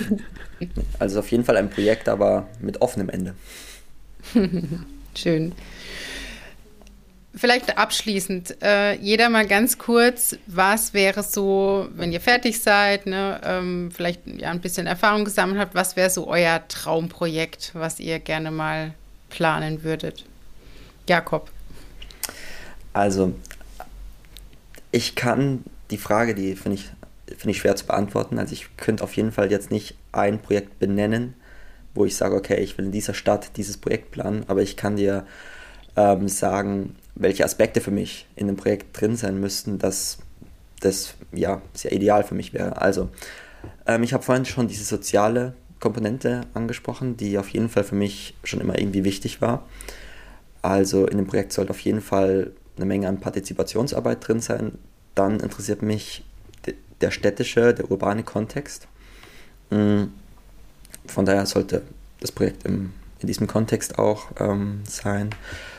S3: Also auf jeden Fall ein Projekt, aber mit offenem Ende.
S1: Schön. Vielleicht abschließend, äh, jeder mal ganz kurz, was wäre so, wenn ihr fertig seid, ne, ähm, vielleicht ja ein bisschen Erfahrung gesammelt habt, was wäre so euer Traumprojekt, was ihr gerne mal planen würdet? Jakob.
S3: Also, ich kann die Frage, die finde ich, finde ich schwer zu beantworten. Also ich könnte auf jeden Fall jetzt nicht ein Projekt benennen, wo ich sage, okay, ich will in dieser Stadt dieses Projekt planen, aber ich kann dir ähm, sagen, welche Aspekte für mich in dem Projekt drin sein müssten, dass das ja sehr ideal für mich wäre. Also, ähm, ich habe vorhin schon diese soziale Komponente angesprochen, die auf jeden Fall für mich schon immer irgendwie wichtig war. Also in dem Projekt sollte auf jeden Fall eine Menge an Partizipationsarbeit drin sein. Dann interessiert mich de- der städtische, der urbane Kontext. Von daher sollte das Projekt im, in diesem Kontext auch ähm, sein.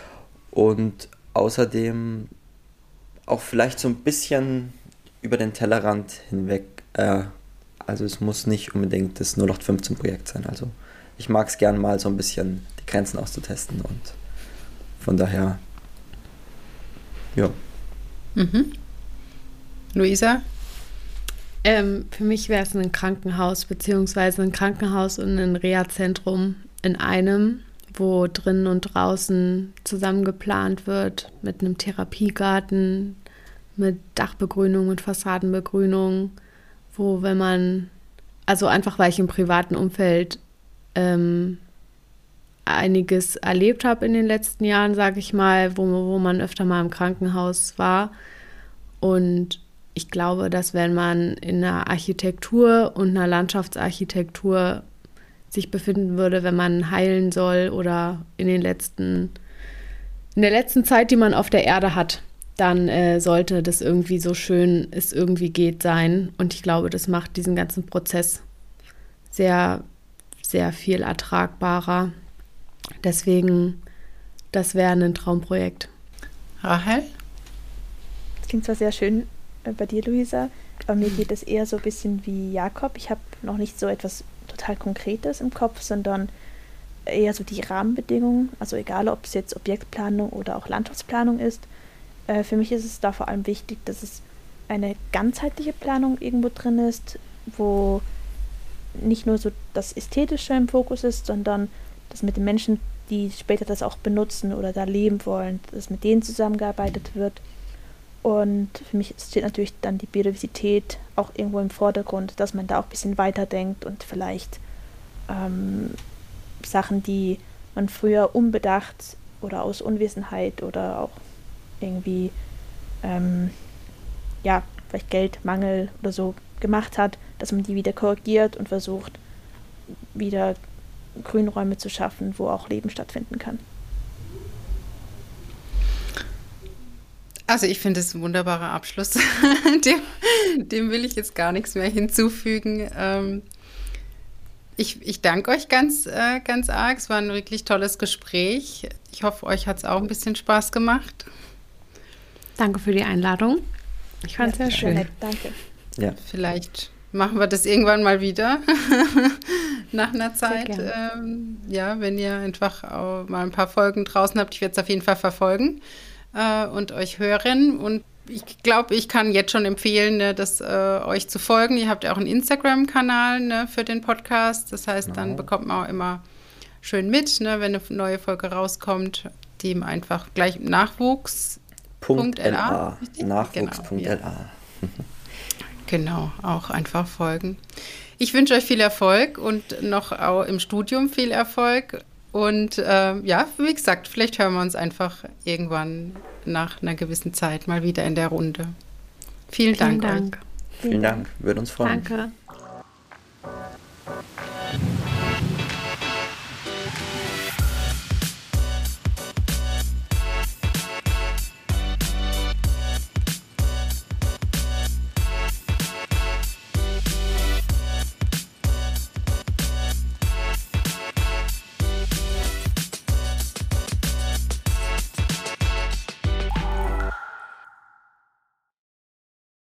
S3: Und außerdem auch vielleicht so ein bisschen über den Tellerrand hinweg. Äh, also es muss nicht unbedingt das null acht fünfzehn Projekt sein. Also ich mag es gerne mal so ein bisschen die Grenzen auszutesten und von daher, ja.
S1: Mhm. Luisa?
S4: Ähm, für mich wäre es ein Krankenhaus, beziehungsweise ein Krankenhaus und ein Reha-Zentrum in einem, wo drinnen und draußen zusammen geplant wird, mit einem Therapiegarten, mit Dachbegrünung und Fassadenbegrünung, wo, wenn man, also einfach, weil ich im privaten Umfeld ähm, einiges erlebt habe in den letzten Jahren, sage ich mal, wo, wo man öfter mal im Krankenhaus war. Und ich glaube, dass wenn man in einer Architektur und einer Landschaftsarchitektur sich befinden würde, wenn man heilen soll oder in den letzten, in der letzten Zeit, die man auf der Erde hat, dann äh, sollte das irgendwie so schön es irgendwie geht sein. Und ich glaube, das macht diesen ganzen Prozess sehr, sehr viel ertragbarer. Deswegen, das wäre ein Traumprojekt.
S1: Rahel?
S2: Das klingt zwar sehr schön äh, bei dir, Luisa, aber mir geht es eher so ein bisschen wie Jakob. Ich habe noch nicht so etwas total Konkretes im Kopf, sondern eher so die Rahmenbedingungen. Also egal, ob es jetzt Objektplanung oder auch Landschaftsplanung ist. Äh, für mich ist es da vor allem wichtig, dass es eine ganzheitliche Planung irgendwo drin ist, wo nicht nur so das Ästhetische im Fokus ist, sondern dass mit den Menschen, die später das auch benutzen oder da leben wollen, dass mit denen zusammengearbeitet wird. Und für mich steht natürlich dann die Biodiversität auch irgendwo im Vordergrund, dass man da auch ein bisschen weiterdenkt und vielleicht ähm, Sachen, die man früher unbedacht oder aus Unwissenheit oder auch irgendwie ähm, ja, vielleicht Geldmangel oder so gemacht hat, dass man die wieder korrigiert und versucht, wieder Grünräume zu schaffen, wo auch Leben stattfinden kann.
S1: Also ich finde es ein wunderbarer Abschluss. dem, dem will ich jetzt gar nichts mehr hinzufügen. Ähm, ich, ich danke euch ganz, äh, ganz arg. Es war ein wirklich tolles Gespräch. Ich hoffe, euch hat es auch ein bisschen Spaß gemacht.
S4: Danke für die Einladung. Ich fand es
S2: ja,
S4: sehr schön.
S2: Nett, danke.
S3: Ja.
S1: Vielleicht machen wir das irgendwann mal wieder nach einer Zeit. Ähm, ja, wenn ihr einfach auch mal ein paar Folgen draußen habt. Ich werde es auf jeden Fall verfolgen äh, und euch hören. Und ich glaube, ich kann jetzt schon empfehlen, ne, das äh, euch zu folgen. Ihr habt ja auch einen Instagram-Kanal, ne, für den Podcast. Das heißt, dann bekommt man auch immer schön mit, ne, wenn eine neue Folge rauskommt, dem einfach gleich Nachwuchs.
S3: Punkt L A. Nachwuchs.la.
S1: Genau, ja. Genau, auch einfach folgen. Ich wünsche euch viel Erfolg und noch auch im Studium viel Erfolg. Und äh, ja, wie gesagt, vielleicht hören wir uns einfach irgendwann nach einer gewissen Zeit mal wieder in der Runde. Vielen,
S4: Vielen
S1: Dank.
S4: Dank.
S1: Euch.
S3: Vielen Dank, würde uns freuen.
S4: Danke.